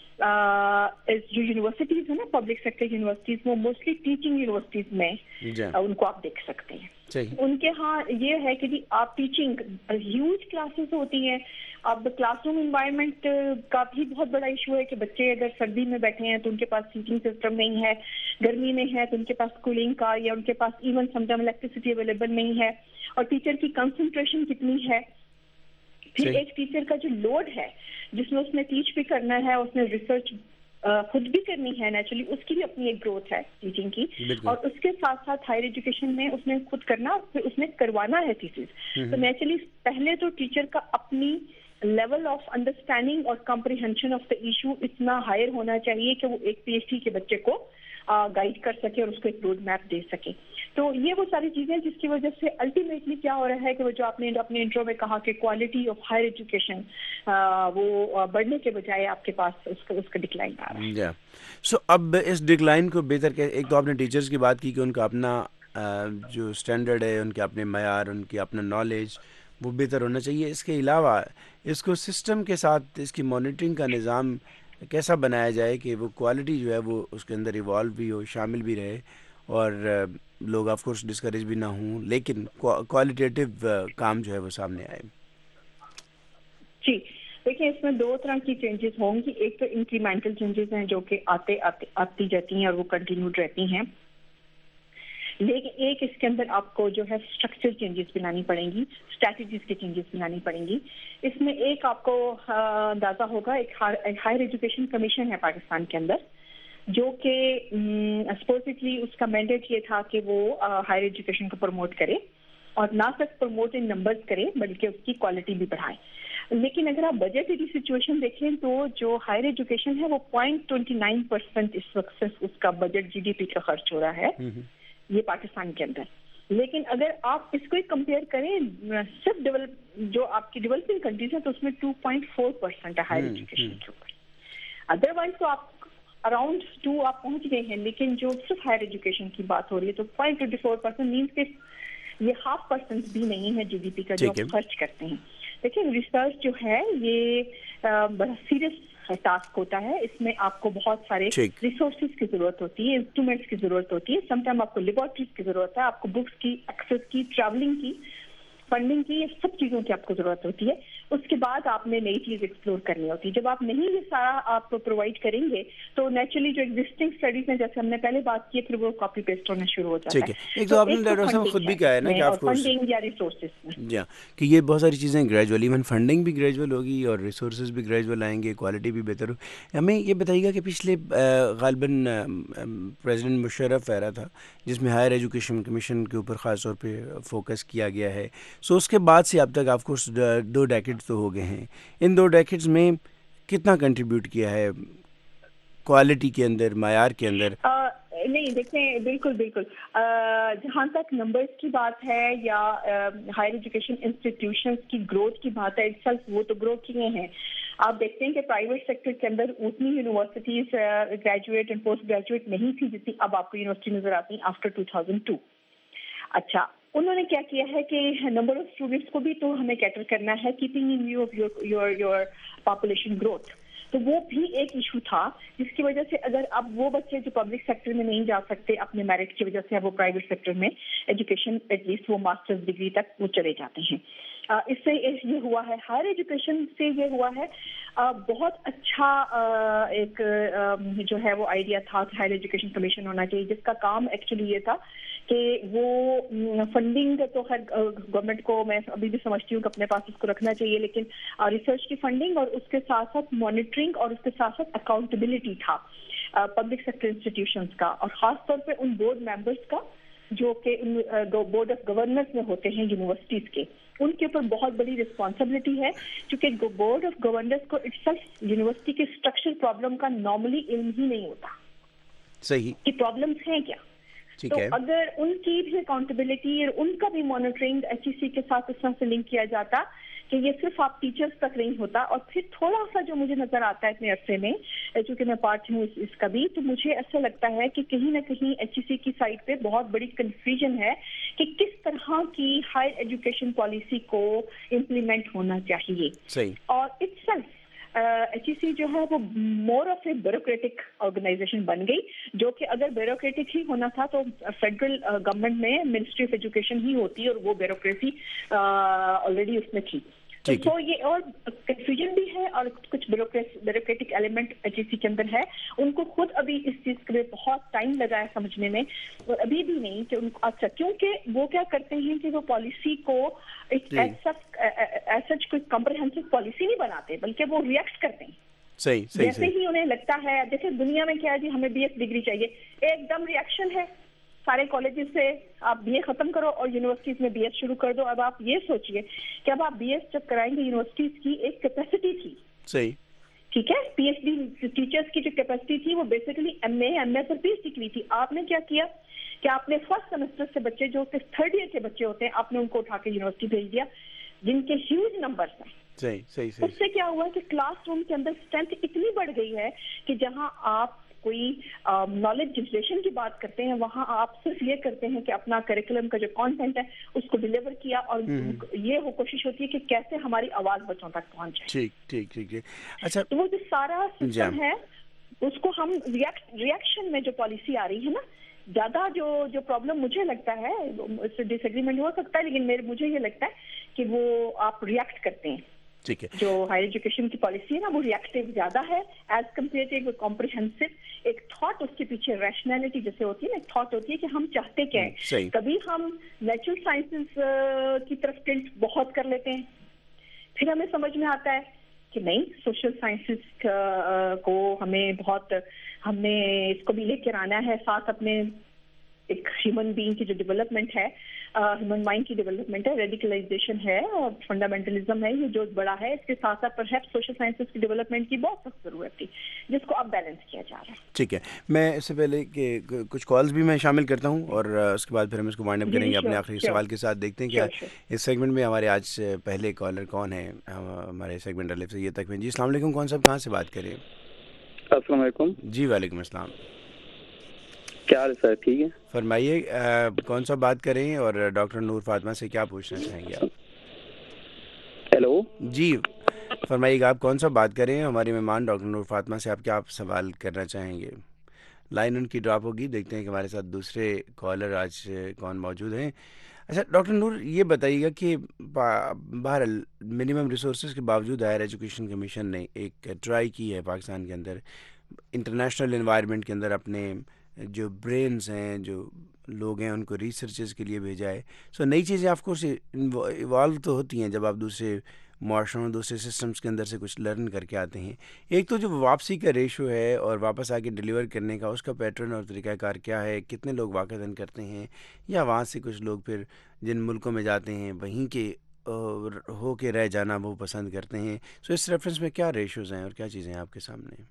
جو یونیورسٹیز ہیں نا پبلک سیکٹر یونیورسٹیز، وہ موسٹلی ٹیچنگ یونیورسٹیز میں ان کو آپ دیکھ سکتے ہیں، ان کے ہاں یہ ہے کہ جی آپ ٹیچنگ ہیوج کلاسز ہوتی ہیں، اب کلاس روم انوائرمنٹ کا بھی بہت بڑا ایشو ہے کہ بچے اگر سردی میں بیٹھے ہیں تو ان کے پاس ہیٹنگ سسٹم نہیں ہے، گرمی میں ہے تو ان کے پاس کولنگ کا یا ان کے پاس even some time electricity available نہیں ہے، اور ٹیچر کی کنسنٹریشن کتنی ہے، پھر ایک ٹیچر کا جو لوڈ ہے جس میں اس نے ٹیچ بھی کرنا ہے، اس نے ریسرچ خود بھی کرنی ہے، نیچرلی اس کی بھی اپنی ایک گروتھ ہے ٹیچنگ کی، اور اس کے ساتھ ساتھ ہائر ایجوکیشن میں اس نے خود کرنا، پھر اس نے کروانا ہے تھیسس، تو نیچرلی پہلے تو ٹیچر کا اپنی لیول آف انڈرسٹینڈنگ اور کمپریہنشن آف دا ایشو اتنا ہائر ہونا چاہیے کہ وہ ایک پی ایچ ڈی کے بچے کو گائیڈ کر سکے اور اس کو ایک روڈ میپ دے سکے. تو یہ وہ ساری چیزیں جس کی وجہ سے الٹیمیٹلی کیا ہو رہا ہے کہ وہ جو آپ نے اپنے انٹرو میں کہا کہ کوالٹی آف ہائر ایجوکیشن وہ بڑھنے کے بجائے آپ کے پاس اس کا اس کا ڈکلائن آ رہا ہے. سو اب اس ڈکلائن کو بہتر کہ ایک تو آپ نے ٹیچرز کی بات کی کہ ان کا اپنا جو اسٹینڈرڈ ہے, ان کے اپنے معیار, ان کی اپنا نالج وہ بہتر ہونا چاہیے. اس کے علاوہ اس کو سسٹم کے ساتھ اس کی مانیٹرنگ کا نظام کیسا بنایا جائے کہ وہ کوالٹی جو ہے وہ اس کے اندر ایوالو بھی ہو, شامل بھی رہے, اور لوگ آف کورس ڈسکریج بھی نہ ہوں, لیکن کوالٹیٹیو کام جو ہے وہ سامنے آئے. جی دیکھیں, اس میں دو طرح کی چینجز ہوں گی. ایک تو انکریمنٹل چینجز ہیں جو کہ آتے آتے آتی جاتی ہیں اور وہ کنٹینیوڈ رہتی ہیں, لیکن ایک اس کے اندر آپ کو جو ہے اسٹرکچر چینجز بنانی پڑیں گی, اسٹریٹجیز کی چینجز بنانی پڑیں گی. اس میں ایک آپ کو اندازہ ہوگا, ایک ہائر ایجوکیشن کمیشن ہے پاکستان کے اندر جو کہ سپوزٹلی اس کا مینڈیٹ یہ تھا کہ وہ ہائر ایجوکیشن کو پروموٹ کرے, اور نہ صرف پروموٹ ان نمبرز کرے بلکہ اس کی کوالٹی بھی بڑھائے. لیکن اگر آپ بجٹری سچویشن دیکھیں تو جو ہائر ایجوکیشن ہے وہ پوائنٹ ٹوینٹی نائن پرسینٹ اس وقت اس کا بجٹ جی ڈی پی کا خرچ ہو رہا ہے یہ پاکستان کے اندر. لیکن اگر آپ اس کو کمپیئر کریں صرف ڈیولپ جو آپ کی ڈیولپنگ کنٹریز ہیں تو اس میں ٹو پوائنٹ فور پرسینٹ ہے ہائر ایجوکیشن کے اوپر. ادر وائز تو آپ اراؤنڈ ٹو آپ پہنچ گئے ہیں, لیکن جو صرف ہائر ایجوکیشن کی بات ہو رہی ہے تو point twenty four percent means کہ یہ ہاف پرسینٹ بھی نہیں ہے جی ڈی پی کا جو آپ خرچ کرتے ہیں. دیکھیں ریسرچ جو ہے یہ بڑا سیریس ٹاسک ہوتا ہے, اس میں آپ کو بہت سارے ریسورسز کی ضرورت ہوتی ہے, انسٹرومینٹس کی ضرورت ہوتی ہے, سم ٹائم آپ کو لیبارٹریز کی ضرورت ہے, آپ کو بکس کی, ایکسیس کی, ٹریولنگ کی, فنڈنگ کی, یہ سب چیزوں کی آپ کو ضرورت ہوتی ہے. اس کے بعد آپ نے نئی چیز ایکسپلور کرنی ہوتی ہے. جب آپ نہیں یہ سارا آپ پرووائڈ کریں گے تو نیچرلی جو ایگزسٹنگ اسٹڈیز ہیں جیسے ہم نے پہلے بات کی پھر وہ کاپی پیسٹ ہونا شروع ہو جاتا ہے. ایک تو آپ نے ڈاکٹر صاحب خود بھی کہا ہے نا کہ آپ کو فنڈنگ یا ریسورسز جی ہاں کہ یہ بہت ساری چیزیں گریجولی, ایون فنڈنگ بھی گریجول ہوگی اور ریسورسز بھی گریجول آئیں گے, کوالٹی بھی بہتر ہو. ہمیں یہ بتائیے گا کہ پچھلے غالباً پریزیڈنٹ مشرف ایرا تھا جس میں ہائر ایجوکیشن کمیشن کے اوپر خاص طور پہ فوکس کیا گیا ہے. سو اس کے بعد سے اب تک آف کورس دو ڈیکیڈ تو ہو گئے ہیں. ان دو ڈیکیڈز میں کتنا کنٹریبیوٹ کیا ہے کوالٹی کے اندر, معیار کے اندر؟ نہیں دیکھیں, بالکل بالکل جہاں تک نمبرز کی بات ہے یا ہائر ایجوکیشن انسٹیٹیوشنز کی گروتھ کی بات ہے, اٹ سیلف وہ تو گرو کیے ہیں. آپ دیکھتے ہیں کہ پرائیویٹ سیکٹر کے اندر اتنی universities graduate and post graduate نہیں تھی جتنی اب آپ کو یونیورسٹی نظر آتی ہیں آفٹر ٹو تھاؤزینڈ ٹو. اچھا, انہوں نے کیا کیا ہے کہ نمبر آف اسٹوڈنٹس کو بھی تو ہمیں کیٹر کرنا ہے, keeping in view of your your your population growth. تو وہ بھی ایک ایشو تھا جس کی وجہ سے اگر اب وہ بچے جو پبلک سیکٹر میں نہیں جا سکتے اپنے میرٹ کی وجہ سے, اب وہ پرائیویٹ سیکٹر میں ایجوکیشن ایٹ لیسٹ وہ ماسٹرز ڈگری تک وہ چلے جاتے ہیں. اس سے یہ ہوا ہے, ہائر ایجوکیشن سے یہ ہوا ہے بہت اچھا ایک جو ہے وہ آئیڈیا تھا کہ ہائر ایجوکیشن کمیشن ہونا چاہیے, جس کا کام ایکچولی یہ تھا کہ وہ فنڈنگ تو خیر گورنمنٹ کو میں ابھی بھی سمجھتی ہوں کہ اپنے پاس اس کو رکھنا چاہیے, لیکن ریسرچ کی فنڈنگ اور اس کے ساتھ ساتھ مانیٹرنگ اور اس کے ساتھ ساتھ اکاؤنٹیبلٹی تھا پبلک سیکٹر انسٹیٹیوشنز کا, اور خاص طور پہ ان بورڈ ممبرس کا جو کہ بورڈ آف گورنرز میں ہوتے ہیں یونیورسٹیز کے, ان کے اوپر بہت بڑی رسپانسبلٹی ہے کیونکہ بورڈ آف گورنرز کو اٹ سیلف یونیورسٹی کے اسٹرکچر پرابلم کا نارملی علم ہی نہیں ہوتا صحیح کہ پرابلمس ہیں کیا. تو اگر ان کی بھی اکاؤنٹیبلٹی اور ان کا بھی مانیٹرنگ ایچ ای سی کے ساتھ اس طرح سے لنک کیا جاتا کہ یہ صرف آپ ٹیچرز تک نہیں ہوتا. اور پھر تھوڑا سا جو مجھے نظر آتا ہے اتنے عرصے میں, چونکہ میں پارٹ ہوں اس, اس کا بھی, تو مجھے ایسا لگتا ہے کہ کہیں نہ کہیں ایچ ای سی کی سائڈ پہ بہت بڑی کنفیوژن ہے کہ کس طرح کی ہائر ایجوکیشن پالیسی کو امپلیمنٹ ہونا چاہیے. صحیح. اور itself H E C جو ہے وہ more of a bureaucratic organisation بن گئی, جو کہ اگر بیوروکریٹک ہی ہونا تھا تو فیڈرل گورنمنٹ میں منسٹری آف ایجوکیشن ہی ہوتی اور وہ بیوروکریسی آلریڈی اس میں تھی. تو یہ اور کنفیوژن بھی ہے اور کچھ bureaucratic element H E C کے اندر ہے. ان کو خود ابھی اس چیز کے لیے بہت ٹائم لگا ہے سمجھنے میں, اور ابھی بھی نہیں کہ ان کو اچھا, کیونکہ وہ کیا کرتے ہیں کہ وہ پالیسی کو ایسا کوئی کمپریہنسو پالیسی نہیں بناتے بلکہ وہ ریئیکٹ کرتے ہیں. صحیح صحیح جیسے ہی انہیں لگتا ہے, جیسے دنیا میں کیا جی ہمیں بی ایس ڈگری چاہیے, ایک دم ریئیکشن ہے سارے کالجز سے آپ بی اے ختم کرو اور یونیورسٹیز میں بی ایس شروع کر دو. اب آپ یہ سوچئے کہ اب آپ بی ایس جب کرائیں گے, یونیورسٹیز کی ایک کیپیسٹی تھی, صحیح, ٹھیک ہے, پی ایچ ڈی ٹیچرز کی جو کیپیسٹی تھی وہ basically M A M S اور پی ایچ ڈی کی تھی. آپ نے کیا کیا کہ آپ نے فرسٹ سیمسٹر سے بچے جو کہ تھرڈ ایئر کے بچے ہوتے ہیں, آپ نے ان کو اٹھا کے یونیورسٹی بھیج دیا جن کے ہیوج نمبرس ہیں. صحیح صحیح صحیح. اس سے کیا ہوا کہ کلاس روم کے اندر اسٹرینتھ اتنی بڑھ گئی ہے کہ جہاں آپ کوئی نالج جنریشن کی بات کرتے ہیں, وہاں آپ صرف یہ کرتے ہیں کہ اپنا کریکولم کا جو کانٹینٹ ہے اس کو ڈلیور کیا, اور یہ وہ کوشش ہوتی ہے کہ کیسے ہماری آواز بچوں تک پہنچے. ٹھیک ٹھیک ٹھیک. اچھا, تو وہ جو سارا سسٹم ہے اس کو ہم ریئیکشن میں جو پالیسی آ رہی ہے نا, زیادہ جو جو پرابلم مجھے لگتا ہے, اس سے ڈس ایگریمنٹ ہو سکتا ہے, لیکن میرے مجھے یہ لگتا ہے کہ وہ آپ ریئیکٹ کرتے ہیں. ٹھیک ہے, جو ہائر ایجوکیشن کی پالیسی ہے نا وہ ریئیکٹیو زیادہ ہے ایز کمپیئر ٹو کمپریہنسو. ایک تھاٹ اس کے پیچھے ریشنلٹی جیسے ہوتی ہے نا, ایک تھاٹ ہوتی ہے کہ ہم چاہتے کیا ہیں. کبھی ہم نیچرل سائنسز کی طرف ٹلٹ بہت کر لیتے ہیں, پھر ہمیں سمجھ میں آتا ہے کہ نہیں, سوشل سائنسز کو ہمیں بہت ہم نے اس کو بھی لے کر آنا ہے ساتھ اپنے ایک ہیومن بینگ کی جو ڈیولپمنٹ ہے, ہیومن مائنڈ کی ڈیولپمنٹ ہے, ریڈیکلائزیشن ہے اور فنڈامنٹلزم ہے, یہ جو بڑا ہے, اس کے ساتھ ساتھ پرہیپس سوشل سائنسز کی ڈیولپمنٹ کی بہت سخت ضرورت تھی جس کو اب بیلنس کیا جا رہا ہے. ٹھیک ہے, میں اس سے پہلے کہ کچھ کالز بھی میں شامل کرتا ہوں اور اس کے بعد پھر ہم اس کو وائنڈ اپ کریں گے اپنے آخری سوال کے ساتھ. دیکھتے ہیں کیا اس سیگمنٹ میں ہمارے آج پہلے کالر کون ہیں ہمارے سیگمنٹ الف سے یہ تک میں. جی السلام علیکم, کون صاحب کہاں سے بات کریں؟ السلام علیکم. جی وعلیکم السلام. کیا حال ہے سر؟ ٹھیک ہے, فرمائیے کون سا بات کریں اور ڈاکٹر نور فاطمہ سے کیا پوچھنا چاہیں گے آپ؟ ہیلو, جی فرمائیے گا, آپ کون سا بات کریں, ہماری مہمان ڈاکٹر نور فاطمہ سے آپ کیا آپ سوال کرنا چاہیں گے؟ لائن ان کی ڈراپ ہوگی, دیکھتے ہیں کہ ہمارے ساتھ دوسرے کالر آج کون موجود ہیں. اچھا ڈاکٹر نور, یہ بتائیے گا کہ بہرحال منیمم ریسورسز کے باوجود ہائر ایجوکیشن کمیشن نے ایک ٹرائی کی ہے پاکستان کے اندر انٹرنیشنل انوائرمنٹ کے اندر اپنے جو برینز ہیں, جو لوگ ہیں, ان کو ریسرچز کے لیے بھیجا ہے. سو نئی چیزیں آف کورس ایوالو تو ہوتی ہیں جب آپ دوسرے معاشروں دوسرے سسٹمز کے اندر سے کچھ لرن کر کے آتے ہیں. ایک تو جو واپسی کا ریشو ہے اور واپس آ کے ڈیلیور کرنے کا, اس کا پیٹرن اور طریقہ کار کیا ہے, کتنے لوگ واقعتاً کرتے ہیں, یا وہاں سے کچھ لوگ پھر جن ملکوں میں جاتے ہیں وہیں کے ہو کے رہ جانا وہ پسند کرتے ہیں. سو اس ریفرنس میں کیا ریشوز ہیں اور کیا چیزیں ہیں آپ کے سامنے؟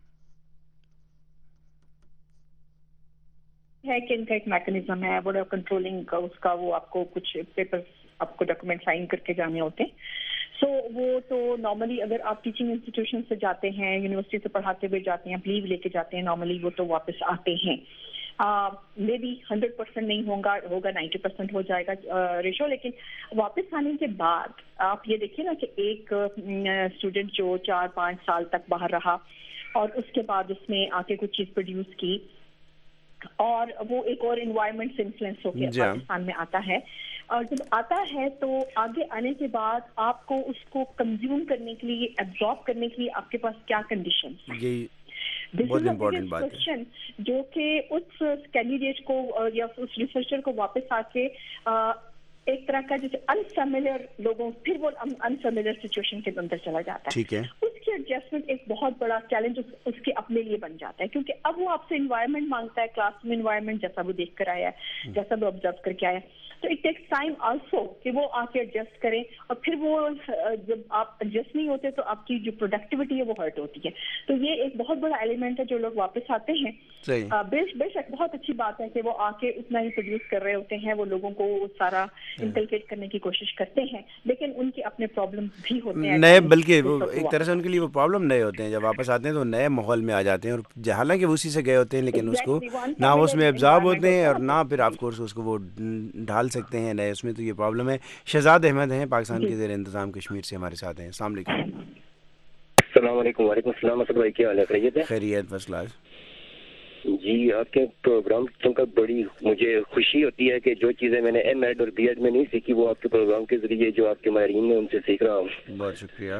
ہے کہ ان کا ایک میکنزم ہے وہ کنٹرولنگ کا, اس کا وہ آپ کو کچھ پیپر آپ کو ڈاکومنٹ سائن کر کے جانے ہوتے ہیں. سو so, وہ تو نارملی اگر آپ ٹیچنگ انسٹیٹیوشن سے جاتے ہیں, یونیورسٹی سے پڑھاتے ہوئے جاتے ہیں, آپ لیو لے کے جاتے ہیں, نارملی وہ تو واپس آتے ہیں. مے بی ہنڈریڈ پرسینٹ نہیں ہوگا ہوگا نائنٹی پرسینٹ ہو جائے گا ریشو. لیکن واپس آنے کے بعد آپ یہ دیکھیے نا کہ ایک اسٹوڈنٹ جو چار پانچ سال تک باہر رہا اور اس کے بعد اس نے آ کے کچھ چیز پروڈیوس کی اور وہ ایک اور انوائرمنٹ سے انفلوئنس ہو کے پاکستان میں آتا ہے, اور جب آتا ہے تو آگے آنے کے بعد آپ کو اس کو کنزیوم کرنے کے لیے, ایبزارب کرنے کے لیے آپ کے پاس کیا کنڈیشنز ہیں. بہت امپورٹنٹ بات ہے جو کہ اس کینڈیڈیٹ کو یا اس ریسرچر کو واپس آ کے ایک طرح کا جیسے انفیملیئر لوگوں, پھر وہ انفیملیئر سچویشن کے اندر چلا جاتا ہے. ٹھیک ہے, اس کی ایڈجسٹمنٹ ایک بہت بڑا چیلنج اس کے اپنے لیے بن جاتا ہے, کیونکہ اب وہ آپ سے انوائرمنٹ مانگتا ہے, کلاس روم انوائرمنٹ جیسا وہ دیکھ کر آیا ہے, جیسا وہ آبزرو کر کے آیا ہے. تو اٹ ٹیکس ٹائم آلسو کہ وہ آ کے ایڈجسٹ کریں, اور پھر وہ جب آپ ایڈجسٹ نہیں ہوتے تو آپ کی جو پروڈکٹیوٹی ہے وہ ہرٹ ہوتی ہے. تو یہ ایک بہت بڑا ایلیمنٹ ہے. جو لوگ واپس آتے ہیں بے شک بہت اچھی بات ہے کہ وہ آ کے اتنا ہی پروڈیوس کر رہے ہوتے ہیں, وہ لوگوں کو سارا انکلکیٹ کرنے کی کوشش کرتے ہیں, لیکن ان کے اپنے پرابلم بھی ہوتے ہیں نئے, بلکہ وہ ایک طرح سے ان کے لیے وہ پرابلم نئے ہوتے ہیں. جب واپس آتے ہیں تو نئے ماحول میں آ جاتے ہیں, اور حالانکہ وہ اسی سے گئے ہوتے ہیں, لیکن اس کو نہ اس میں ابزارب ہوتے ہیں اور نہ پھر آف کورس اس کو وہ ڈھال سکتے ہیں نئے اس میں. تو یہ پرابلم ہے. شہزاد احمد ہیں پاکستان کے زیر انتظام کشمیر سے ہمارے ساتھ ہیں. السلام علیکم. السلام علیکم. وعلیکم السلام. اسد بھائی کیا حال ہے؟ خیریت ہے؟ خیریت فرسٹ کلاس. جی آپ کے پروگرام سن کر بڑی مجھے خوشی ہوتی ہے کہ جو چیزیں میں نے ایم ایڈ اور بی ایڈ میں نہیں سیکھی وہ آپ کے پروگرام کے ذریعے جو آپ کے ماہرین نے ان سے سیکھ رہا ہوں. بہت شکریہ.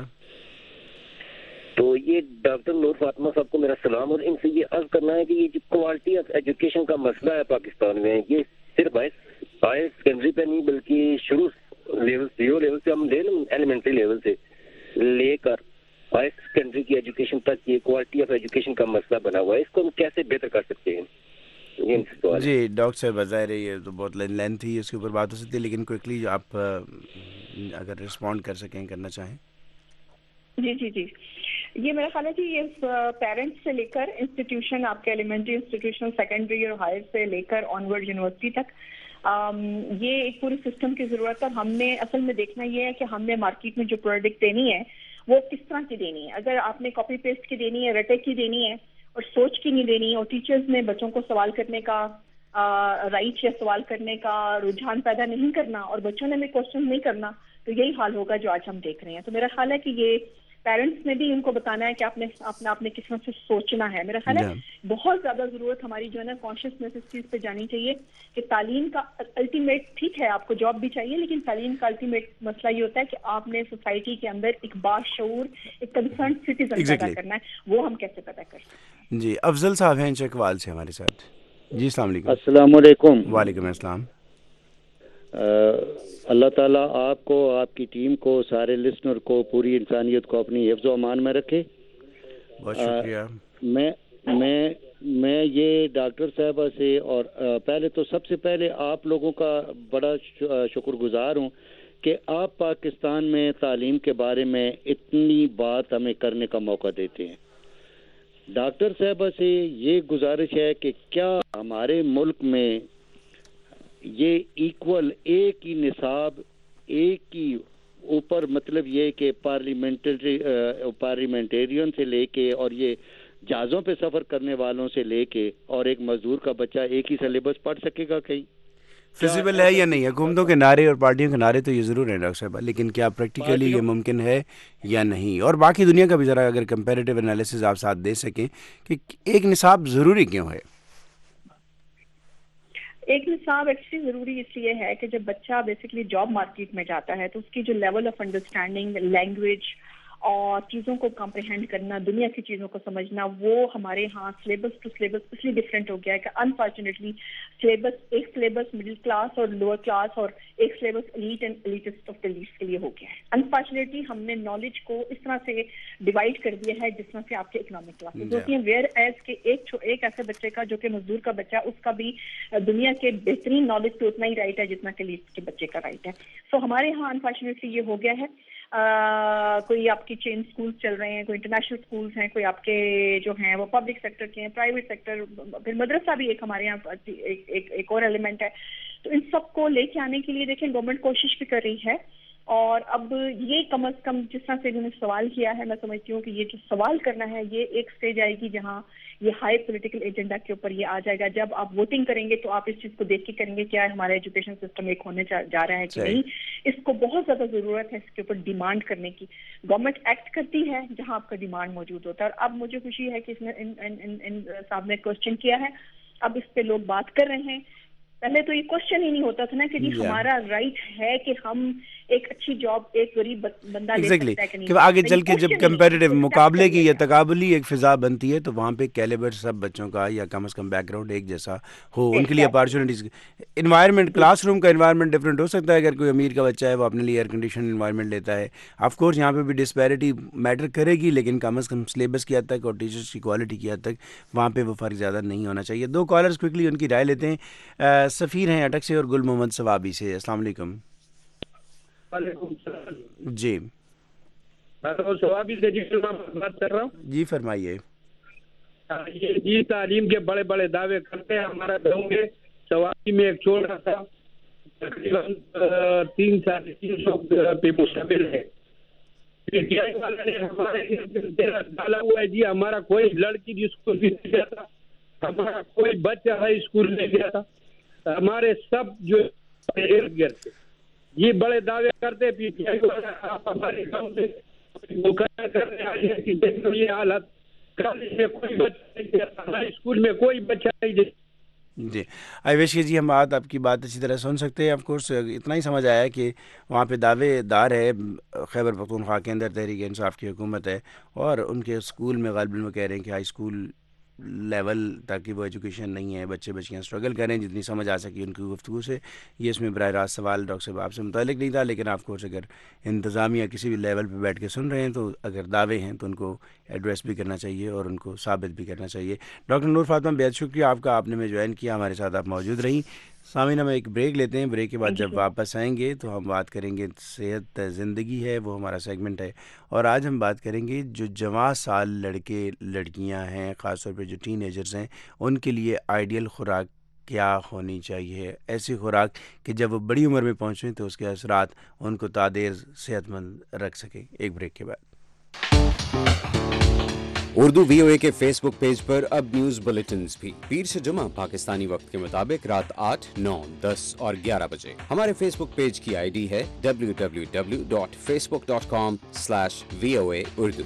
تو یہ ڈاکٹر نور فاطمہ صاحب کو میرا سلام, اور ان سے یہ عرض کرنا ہے کہ یہ جو کوالٹی آف ایجوکیشن کا مسئلہ ہے پاکستان میں, یہ صرف ہائر سیکنڈری پہ نہیں بلکہ شروع لیول زیرو لیول سے ہم لے لیں ایلیمنٹری لیول سے لے کر ہائر سیکنڈری کی ایجوکیشن تک یہ کوالٹی آف ایجوکیشن کا مسئلہ بنا ہوا ہے. اس کو ہم کیسے بہتر کر سکتے ہیں؟ یہ ان سے سوال ہے. جی ڈاکٹر صاحب بظاہر یہ تو بہت لینتھ ہی اس کے اوپر بات ہو سکتی ہے، لیکن کوئکلی آپ اگر رسپونڈ کر سکیں کرنا چاہیں. جی جی جی یہ میرا خیال ہے کہ یہ پیرنٹس سے لے کر انسٹیٹیوشن آپ کے ایلیمنٹری انسٹیٹیوشن سیکنڈری اور ہائر سے لے کر آن ورڈ یونیورسٹی تک یہ ایک پورے سسٹم کی ضرورت ہے. ہم نے اصل میں دیکھنا یہ ہے کہ ہم نے مارکیٹ میں جو پروڈکٹ دینی ہے وہ کس طرح کی دینی ہے. اگر آپ نے کاپی پیسٹ کی دینی ہے، رٹے کی دینی ہے اور سوچ کی نہیں دینی، اور ٹیچرز نے بچوں کو سوال کرنے کا رائٹ یا سوال کرنے کا رجحان پیدا نہیں کرنا اور بچوں نے بھی کوشچن نہیں کرنا، تو یہی حال ہوگا جو آج ہم دیکھ رہے ہیں. تو میرا خیال ہے کہ یہ پیرنٹس نے بھی ان کو بتانا ہے کہ آپ نے اپنا آپ نے کس طرح سے سوچنا ہے. میرا خیال ہے بہت زیادہ ضرورت ہماری جو ہے نا کانشیسنیس اس چیز پہ جانی چاہیے کہ تعلیم کا الٹیمیٹ، ٹھیک ہے آپ کو جاب بھی چاہیے، لیکن تعلیم کا الٹیمیٹ مسئلہ یہ ہوتا ہے کہ آپ نے سوسائٹی کے اندر ایک باشعور ایک کنسرن سٹیزن پیدا کرنا ہے. وہ ہم کیسے پیدا کر سکتے ہیں؟ جی افضل صاحب ہیں چکوال سے ہمارے ساتھ. جی السلام علیکم. السلام علیکم. وعلیکم السلام. اللہ تعالیٰ آپ کو، آپ کی ٹیم کو، سارے لسنر کو، پوری انسانیت کو اپنی حفظ و امان میں رکھے. بہت شکریہ. میں میں میں یہ ڈاکٹر صاحبہ سے اور پہلے تو سب سے پہلے آپ لوگوں کا بڑا شکر گزار ہوں کہ آپ پاکستان میں تعلیم کے بارے میں اتنی بات ہمیں کرنے کا موقع دیتے ہیں. ڈاکٹر صاحبہ سے یہ گزارش ہے کہ کیا ہمارے ملک میں یہ ایکول ایک ہی نصاب ایک ہی اوپر، مطلب یہ کہ پارلیمنٹری پارلیمنٹیرین سے لے کے اور یہ جہازوں پہ سفر کرنے والوں سے لے کے اور ایک مزدور کا بچہ ایک ہی سلیبس پڑھ سکے گا کہیں؟ فیزیبل ہے یا نہیں؟ حکومتوں کے نارے اور پارٹیوں کے نارے تو یہ ضرور ہیں ڈاکٹر صاحب، لیکن کیا پریکٹیکلی یہ ممکن ہے یا نہیں؟ اور باقی دنیا کا بھی ذرا اگر کمپیریٹیو انالیسز آپ ساتھ دے سکیں کہ ایک نصاب ضروری کیوں ہے؟ ایک نصاب ایکچولی ضروری اس لیے ہے کہ جب بچہ بیسکلی جاب مارکیٹ میں جاتا ہے تو اس کی جو لیول آف انڈرسٹینڈنگ، لینگویج اور چیزوں کو کمپریہینڈ کرنا، دنیا کی چیزوں کو سمجھنا، وہ ہمارے ہاں سلیبس ٹو سلیبس اس لیے ڈفرینٹ ہو گیا ہے کہ انفارچونیٹلی سلیبس ایک سلیبس مڈل کلاس اور لوور کلاس اور ایک syllabus elite and elitist of the least کے لیے ہو گیا ہے. انفارچونیٹلی ہم نے نالج کو اس طرح سے ڈیوائڈ کر دیا ہے جس طرح سے آپ کے اکنامک کلاسز ہوتی ہیں، ویئر ایز کہ ایک ایک ایسے بچے کا جو کہ مزدور کا بچہ، اس کا بھی دنیا کے بہترین نالج پہ اتنا ہی رائٹ ہے جتنا کہ لیسٹ کے بچے کا رائٹ ہے. سو ہمارے ہاں انفارچونیٹلی یہ ہو گیا ہے. آ, کوئی آپ کی چین سکولز چل رہے ہیں، کوئی انٹرنیشنل سکولز ہیں، کوئی آپ کے جو ہیں وہ پبلک سیکٹر کے ہیں، پرائیویٹ سیکٹر، پھر مدرسہ بھی ایک ہمارے یہاں ایک, ایک, ایک اور ایلیمنٹ ہے. تو ان سب کو لے کے آنے کے لیے دیکھیں گورنمنٹ کوشش بھی کر رہی ہے. اور اب یہ کم از کم جس طرح سے انہوں نے سوال کیا ہے، میں سمجھتی ہوں کہ یہ جو سوال کرنا ہے یہ ایک اسٹیج آئے گی جہاں یہ ہائی پولیٹیکل ایجنڈا کے اوپر یہ آ جائے گا. جب آپ ووٹنگ کریں گے تو آپ اس چیز کو دیکھ کے کریں گے کیا ہمارا ایجوکیشن سسٹم ایک ہونے جا رہا ہے کہ نہیں. اس کو بہت زیادہ ضرورت ہے اس کے اوپر ڈیمانڈ کرنے کی. گورنمنٹ ایکٹ کرتی ہے جہاں آپ کا ڈیمانڈ موجود ہوتا ہے. اور اب مجھے خوشی ہے کہ اس نے صاحب نے کوشچن کیا ہے، اب اس پہ لوگ بات کر رہے ہیں. پہلے تو یہ کوشچن ہی نہیں ہوتا تھا نا کہ جی ہمارا رائٹ ہے کہ ہم ایک اچھی جاب ایک غریب بندہ لے سکتا ہے کہ نہیں. کہ آگے چل کے جب کمپیریٹیو مقابلے کی یا تقابلی ایک فضا بنتی ہے تو وہاں پہ کیلیبر سب بچوں کا یا کم از کم بیک گراؤنڈ ایک جیسا ہو، ان کے لیے اپارچونیٹیز. انوائرمنٹ، کلاس روم کا انوائرمنٹ ڈفرینٹ ہو سکتا ہے. اگر کوئی امیر کا بچہ ہے وہ اپنے لیے ایئر کنڈیشن انوائرمنٹ لیتا ہے، آف کورس یہاں پہ بھی ڈسپیرٹی میٹر کرے گی، لیکن کم از کم سلیبس کی حد تک اور ٹیچرس کی کوالٹی کی حد تک وہاں پہ وہ فرق زیادہ نہیں ہونا چاہیے. دو کالرز کوئکلی ان کی رائے لیتے ہیں. سفیر ہیں اٹک سے اور گل محمد ثوابی سے. السلام علیکم. وعلیکم السلام. جی میں ثوابی سے جی بات کر رہا ہوں. جی فرمائیے. یہ جی تعلیم کے بڑے بڑے دعوے کرتے ہیں. ہمارا گاؤں میں ثوابی میں ایک چھوٹا سا تقریباً تین سال تین سو پہ مشتمل ہے. ڈالا ہوا ہے جی ہمارا کوئی لڑکی اسکول بھی نہیں گیا تھا، ہمارا کوئی بچہ ہائی اسکول نہیں گیا تھا. ہمارے سب جو ارد گرد یہ بڑے دعوے کرتے پی ٹی آئی آپ ہمارے گاؤں سے مقرر کرنے آئے ہیں کہ دیکھو یہ حالت کالج میں کوئی بچہ نہیں گیا تھا، ہائی اسکول میں کوئی بچہ نہیں گیا. جی آئی وش جی ہم بات آپ کی بات اچھی طرح سن سکتے ہیں. آف کورس اتنا ہی سمجھ آیا کہ وہاں پہ دعوے دار ہے خیبر پختونخوا کے اندر تحریک انصاف کی حکومت ہے اور ان کے اسکول میں غالباً وہ کہہ رہے ہیں کہ ہائی اسکول لیول تاکہ وہ ایجوکیشن نہیں ہے, بچے بچیاں اسٹرگل کریں جتنی سمجھ آ سکی ان کی گفتگو سے. یہ اس میں براہ راست سوال ڈاکٹر صاحب آپ سے متعلق نہیں تھا, لیکن آف کورس اگر انتظامیہ کسی بھی لیول پہ بیٹھ کے سن رہے ہیں تو اگر دعوے ہیں تو ان کو ایڈریس بھی کرنا چاہیے اور ان کو ثابت بھی کرنا چاہیے. ڈاکٹر نور فاطمہ بہت شکریہ آپ کا, آپ نے میں جوائن کیا, ہمارے ساتھ آپ موجود رہیں. سامعین ہم ایک بریک لیتے ہیں, بریک کے بعد جب واپس آئیں گے تو ہم بات کریں گے صحت زندگی ہے, وہ ہمارا سیگمنٹ ہے, اور آج ہم بات کریں گے جو جوان سال لڑکے لڑکیاں ہیں, خاص طور پہ جو ٹین ایجرز ہیں, ان کے لیے آئیڈیل خوراک کیا ہونی چاہیے, ایسی خوراک کہ جب وہ بڑی عمر میں پہنچیں تو اس کے اثرات ان کو تادیر صحت مند رکھ سکیں. ایک بریک کے بعد اردو وی او اے کے فیس بک پیج پر اب نیوز بلیٹنز بھی پیر سے جمعہ پاکستانی وقت کے مطابق رات آٹھ, نو, دس اور گیارہ بجے. ہمارے فیس بک پیج کی آئی ڈی ہے W W W dot Facebook dot com slash V O A Urdu.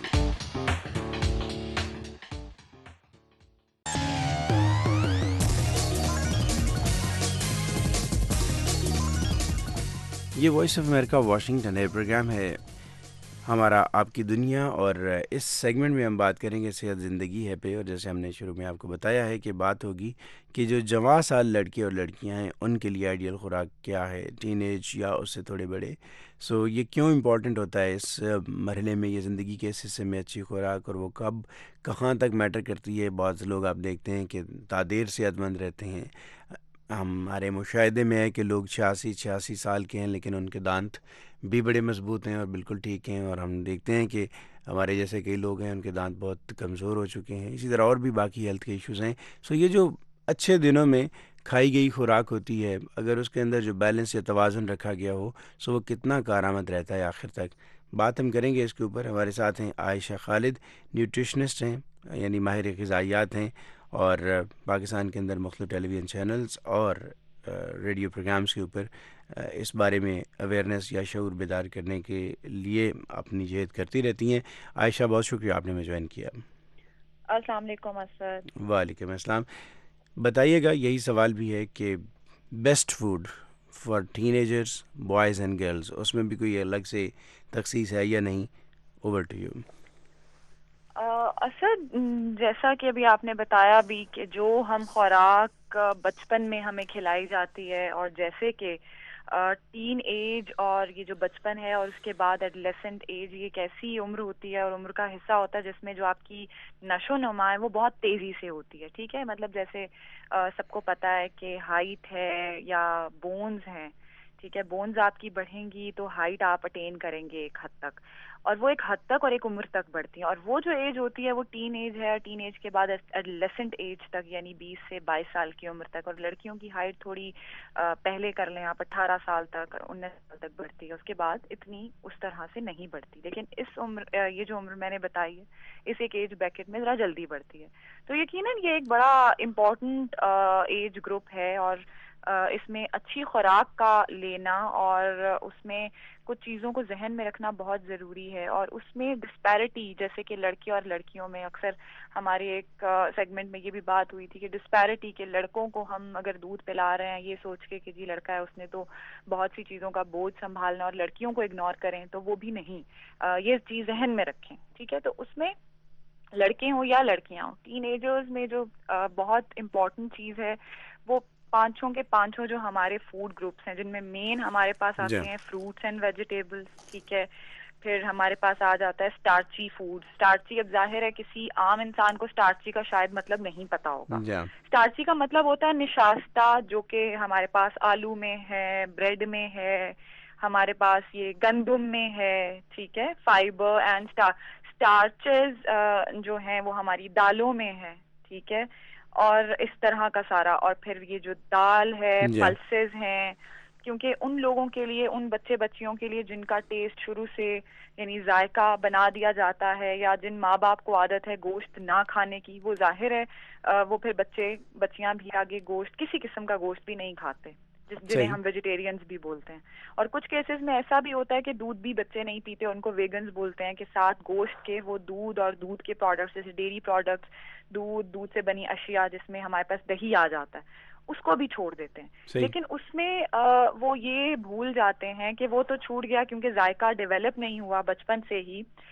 یہ وائس آف امریکہ واشنگٹن ہے, پروگرام ہے ہمارا آپ کی دنیا, اور اس سیگمنٹ میں ہم بات کریں گے صحت زندگی ہے پہ. اور جیسے ہم نے شروع میں آپ کو بتایا ہے کہ بات ہوگی کہ جو جوان سال لڑکے اور لڑکیاں ہیں ان کے لیے آئیڈیل خوراک کیا ہے, ٹین ایج یا اس سے تھوڑے بڑے. سو یہ کیوں امپورٹنٹ ہوتا ہے اس مرحلے میں, یہ زندگی کے اس حصے میں اچھی خوراک, اور وہ کب کہاں تک میٹر کرتی ہے. بعض لوگ آپ دیکھتے ہیں کہ تادیر صحت مند رہتے ہیں. ہمارے مشاہدے میں ہے کہ لوگ چھیاسی چھیاسی سال کے ہیں لیکن ان کے دانت بھی بڑے مضبوط ہیں اور بالکل ٹھیک ہیں, اور ہم دیکھتے ہیں کہ ہمارے جیسے کئی لوگ ہیں ان کے دانت بہت کمزور ہو چکے ہیں. اسی طرح اور بھی باقی ہیلتھ کے ایشوز ہیں. سو یہ جو اچھے دنوں میں کھائی گئی خوراک ہوتی ہے, اگر اس کے اندر جو بیلنس یا توازن رکھا گیا ہو سو وہ کتنا کارآمد رہتا ہے آخر تک. بات ہم کریں گے اس کے اوپر. ہمارے ساتھ ہیں عائشہ خالد, نیوٹریشنسٹ ہیں یعنی ماہر غذائیات ہیں, اور پاکستان کے اندر مختلف ٹیلی ویژن چینلز اور ریڈیو پروگرامز کے اوپر اس بارے میں اویئرنیس یا شعور بیدار کرنے کے لیے اپنی جہد کرتی رہتی ہیں. عائشہ بہت شکریہ آپ نے میں جوائن کیا. السلام علیکم اسد. وعلیکم السلام. بتائیے گا, یہی سوال بھی ہے کہ best food for teenagers boys and girls, اس میں بھی کوئی الگ سے تخصیص ہے یا نہیں؟ Over to you. اسد, جیسا کہ ابھی آپ نے بتایا بھی کہ جو ہم خوراک بچپن میں ہمیں کھلائی جاتی ہے, اور جیسے کہ ٹین ایج اور یہ جو بچپن ہے اور اس کے بعد ایڈلیسنٹ ایج, یہ ایک ایسی عمر ہوتی ہے اور عمر کا حصہ ہوتا ہے جس میں جو آپ کی نشو و نما ہے وہ بہت تیزی سے ہوتی ہے. ٹھیک ہے, مطلب جیسے سب کو پتہ ہے کہ ہائٹ ہے یا بونز ہیں, ٹھیک ہے, بونز آپ کی بڑھیں گی تو ہائٹ آپ اٹین کریں گے ایک حد تک, اور وہ ایک حد تک اور ایک عمر تک بڑھتی ہیں. اور وہ جو ایج ہوتی ہے وہ ٹین ایج ہے, ٹین ایج کے بعد ایڈلیسنٹ ایج تک یعنی بیس سے بائیس سال کی عمر تک. اور لڑکیوں کی ہائٹ تھوڑی پہلے کر لیں آپ, اٹھارہ سال تک, انیس سال تک بڑھتی ہے, اس کے بعد اتنی اس طرح سے نہیں بڑھتی. لیکن اس عمر, یہ جو عمر میں نے بتائی ہے, اس ایک ایج بیکٹ میں ذرا جلدی بڑھتی ہے. تو یقیناً یہ ایک بڑا امپورٹنٹ ایج گروپ ہے, اور اس میں اچھی خوراک کا لینا اور اس میں کچھ چیزوں کو ذہن میں رکھنا بہت ضروری ہے. اور اس میں ڈسپیرٹی, جیسے کہ لڑکے اور لڑکیوں میں اکثر ہمارے ایک سیگمنٹ میں یہ بھی بات ہوئی تھی کہ ڈسپیرٹی, کہ لڑکوں کو ہم اگر دودھ پلا رہے ہیں یہ سوچ کے کہ جی لڑکا ہے اس نے تو بہت سی چیزوں کا بوجھ سنبھالنا, اور لڑکیوں کو اگنور کریں تو وہ بھی نہیں, یہ چیز ذہن میں رکھیں. ٹھیک ہے, تو اس میں لڑکے ہوں یا لڑکیاں ہوں, ٹین ایجرز میں جو بہت امپورٹنٹ چیز ہے وہ پانچوں کے پانچوں جو ہمارے فوڈ گروپس ہیں, جن میں مین ہمارے پاس آتے ہیں فروٹس اینڈ ویجیٹیبلس. ٹھیک ہے, پھر ہمارے پاس آ جاتا ہے اسٹارچی فوڈ. اسٹارچی, اب ظاہر ہے کسی عام انسان کو اسٹارچی کا شاید مطلب نہیں پتا ہوگا. اسٹارچی کا مطلب ہوتا ہے نشاستہ, جو کہ ہمارے پاس آلو میں ہے, بریڈ میں ہے, ہمارے پاس یہ گندم میں ہے. ٹھیک ہے, فائبر اینڈ اسٹارچز جو ہیں وہ ہماری دالوں میں ہے. ٹھیک ہے, اور اس طرح کا سارا. اور پھر یہ جو دال ہے, پلسز ہیں, کیونکہ ان لوگوں کے لیے, ان بچے بچیوں کے لیے جن کا ٹیسٹ شروع سے یعنی ذائقہ بنا دیا جاتا ہے, یا جن ماں باپ کو عادت ہے گوشت نہ کھانے کی, وہ ظاہر ہے وہ پھر بچے بچیاں بھی آگے گوشت, کسی قسم کا گوشت بھی نہیں کھاتے, جنہیں ہم ویجیٹیرینز بھی بولتے ہیں. اور کچھ کیسز میں ایسا بھی ہوتا ہے کہ دودھ بھی بچے نہیں پیتے, ان کو ویگنز بولتے ہیں, کہ ساتھ گوشت کے وہ دودھ اور دودھ کے پروڈکٹس جیسے ڈیری پروڈکٹس, دودھ, دودھ سے بنی اشیاء جس میں ہمارے پاس دہی آ جاتا ہے, اس کو بھی چھوڑ دیتے ہیں. لیکن اس میں وہ یہ بھول جاتے ہیں کہ وہ تو چھوٹ گیا کیونکہ ذائقہ ڈیولپ نہیں ہوا بچپن سے ہی,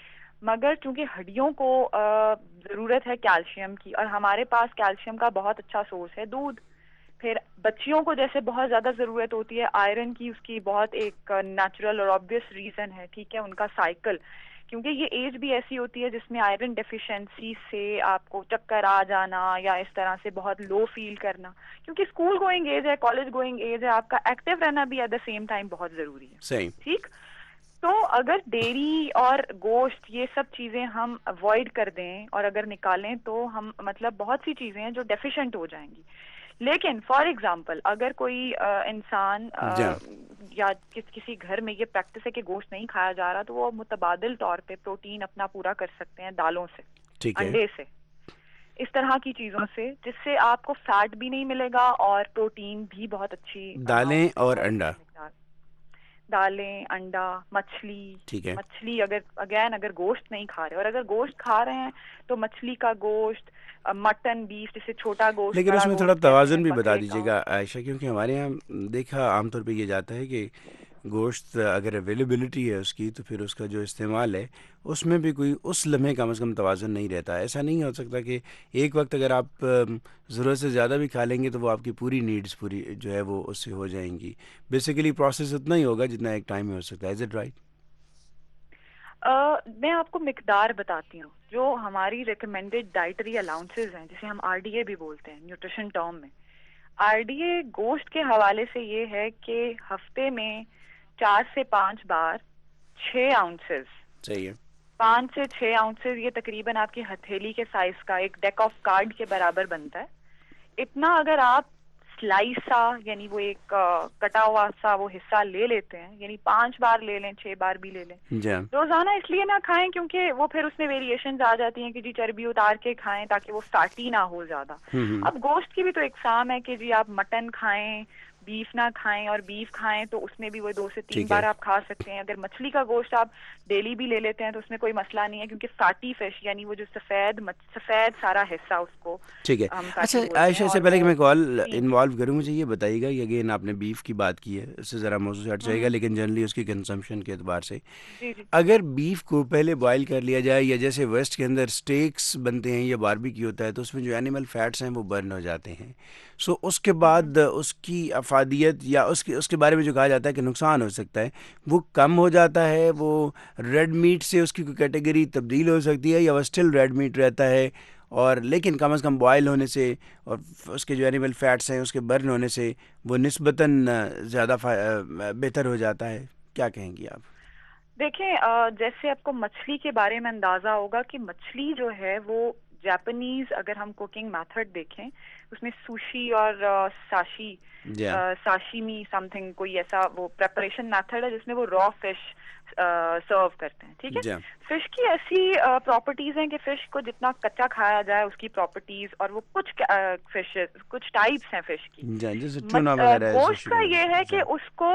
مگر چونکہ ہڈیوں کو ضرورت ہے کیلشیم کی، اور ہمارے پاس کیلشیم کا بہت اچھا سورس ہے دودھ. پھر بچیوں کو جیسے بہت زیادہ ضرورت ہوتی ہے آئرن کی، اس کی بہت ایک نیچرل اور آبویس ریزن ہے، ٹھیک ہے، ان کا سائیکل، کیونکہ یہ ایج بھی ایسی ہوتی ہے جس میں آئرن ڈیفیشنسی سے آپ کو چکر آ جانا یا اس طرح سے بہت لو فیل کرنا، کیونکہ اسکول گوئنگ ایج ہے، کالج گوئنگ ایج ہے، آپ کا ایکٹیو رہنا بھی ایٹ دا سیم ٹائم بہت ضروری ہے. صحیح. ٹھیک. تو اگر ڈیری اور گوشت یہ سب چیزیں ہم اوائڈ کر دیں اور اگر نکالیں تو ہم مطلب بہت سی چیزیں ہیں جو ڈیفیشینٹ ہو جائیں گی. لیکن فار ایگزامپل اگر کوئی انسان یا کسی گھر میں یہ پریکٹس ہے کہ گوشت نہیں کھایا جا رہا، تو وہ متبادل طور پہ پروٹین اپنا پورا کر سکتے ہیں دالوں سے، انڈے سے، اس طرح کی چیزوں سے، جس سے آپ کو فیٹ بھی نہیں ملے گا اور پروٹین بھی بہت اچھی. دالیں اور انڈا، دالیں، انڈا، مچھلی. ٹھیک ہے. مچھلی اگر اگین اگر گوشت نہیں کھا رہے، اور اگر گوشت کھا رہے ہیں تو مچھلی کا گوشت، مٹن، بیف، جیسے چھوٹا گوشت. لیکن اس میں تھوڑا توازن بھی بتا دیجیے گا عائشہ، کیونکہ ہمارے یہاں دیکھا عام طور پہ یہ جاتا ہے کہ گوشت اگر اویلیبلٹی ہے اس کی تو پھر اس کا جو استعمال ہے اس میں بھی کوئی اس لمحے کم از کم توازن نہیں رہتا. ایسا نہیں ہو سکتا کہ ایک وقت اگر آپ ضرورت سے زیادہ بھی کھا لیں گے تو وہ آپ کی پوری نیڈز پوری جو ہے وہ اس سے ہو جائیں گی. بیسیکلی پروسیس اتنا ہی ہوگا جتنا ایک ٹائم میں ہو سکتا ہے. Is it right? میں آپ کو مقدار بتاتی ہوں. جو ہماری ریکمینڈیڈ ڈائٹری الاؤنسز ہیں، جسے ہم آر ڈی اے بھی بولتے ہیں نیوٹریشن ٹرم میں، آر ڈی اے گوشت کے حوالے سے یہ ہے کہ ہفتے میں چار سے پانچ بار چھ آؤنسز، صحیح ہے، پانچ سے چھ آؤنسز، یہ تقریباً آپ کی ہتھیلی کے سائز کا ایک ڈیک آف کارڈ کے برابر بنتا ہے. اتنا اگر آپ سلائس سا یعنی وہ ایک کٹا ہوا سا وہ حصہ لے لیتے ہیں، یعنی پانچ بار لے لیں، چھ بار بھی لے لیں روزانہ، اس لیے نہ کھائیں کیونکہ وہ پھر اس میں ویریشنز آ جاتی ہیں کہ جی چربی اتار کے کھائیں تاکہ وہ فیٹی نہ ہو زیادہ. اب گوشت کی بھی تو اقسام ہے کہ جی آپ مٹن کھائیں، بیف نہ کھائیں، اور بیف کھائیں تو اس میں بھی وہ دو سے تین بار آپ کھا سکتے ہیں. اگر مچھلی کا گوشت آپ ڈیلی بھی لے لیتے ہیں تو اس میں کوئی مسئلہ نہیں ہے، کیونکہ فیٹی فش یعنی وہ جو سفید سفید سارا حصہ اس کو. ٹھیک ہے. اچھا عائشہ، سے پہلے کہ میں کال انوالو کروں، مجھے یہ بتائیے گا، یہ اگین آپ نے بیف کی بات کی ہے، اس سے ذرا موضوع ہٹ جائے گا، لیکن جنرلی اس کی کنزمپشن کے اعتبار سے اگر بیف کو پہلے بوائل کر لیا جائے، یا جیسے ویسٹ کے اندر اسٹیکس بنتے ہیں یا باربیکیو ہوتا ہے تو اس میں جو اینیمل فیٹس ہیں وہ برن ہو جاتے ہیں، سو اس کے بعد اس کی افادیت یا اس کے اس کے بارے میں جو کہا جاتا ہے کہ نقصان ہو سکتا ہے وہ کم ہو جاتا ہے، وہ ریڈ میٹ سے اس کی کوئی کیٹیگری تبدیل ہو سکتی ہے، یا وہ اسٹل ریڈ میٹ رہتا ہے، اور لیکن کم از کم بوائل ہونے سے اور اس کے جو اینیمل فیٹس ہیں اس کے برن ہونے سے وہ نسبتاً زیادہ بہتر ہو جاتا ہے. کیا کہیں گی آپ؟ دیکھیں، جیسے آپ کو مچھلی کے بارے میں اندازہ ہوگا کہ مچھلی جو ہے وہ جاپنیز، اگر ہم کوکنگ میتھڈ دیکھیں اس میں سوشی اور ساشی ساشیمی سم تھنگ کوئی ایسا وہ پریپریشن میتھڈ ہے جس میں وہ را فش سرو کرتے ہیں. ٹھیک ہے. فش کی ایسی پراپرٹیز ہیں کہ فش کو جتنا کچا کھایا جائے اس کی پراپرٹیز، اور وہ کچھ فش کچھ ٹائپس ہیں فش کی. گوشت کا یہ ہے کہ اس کو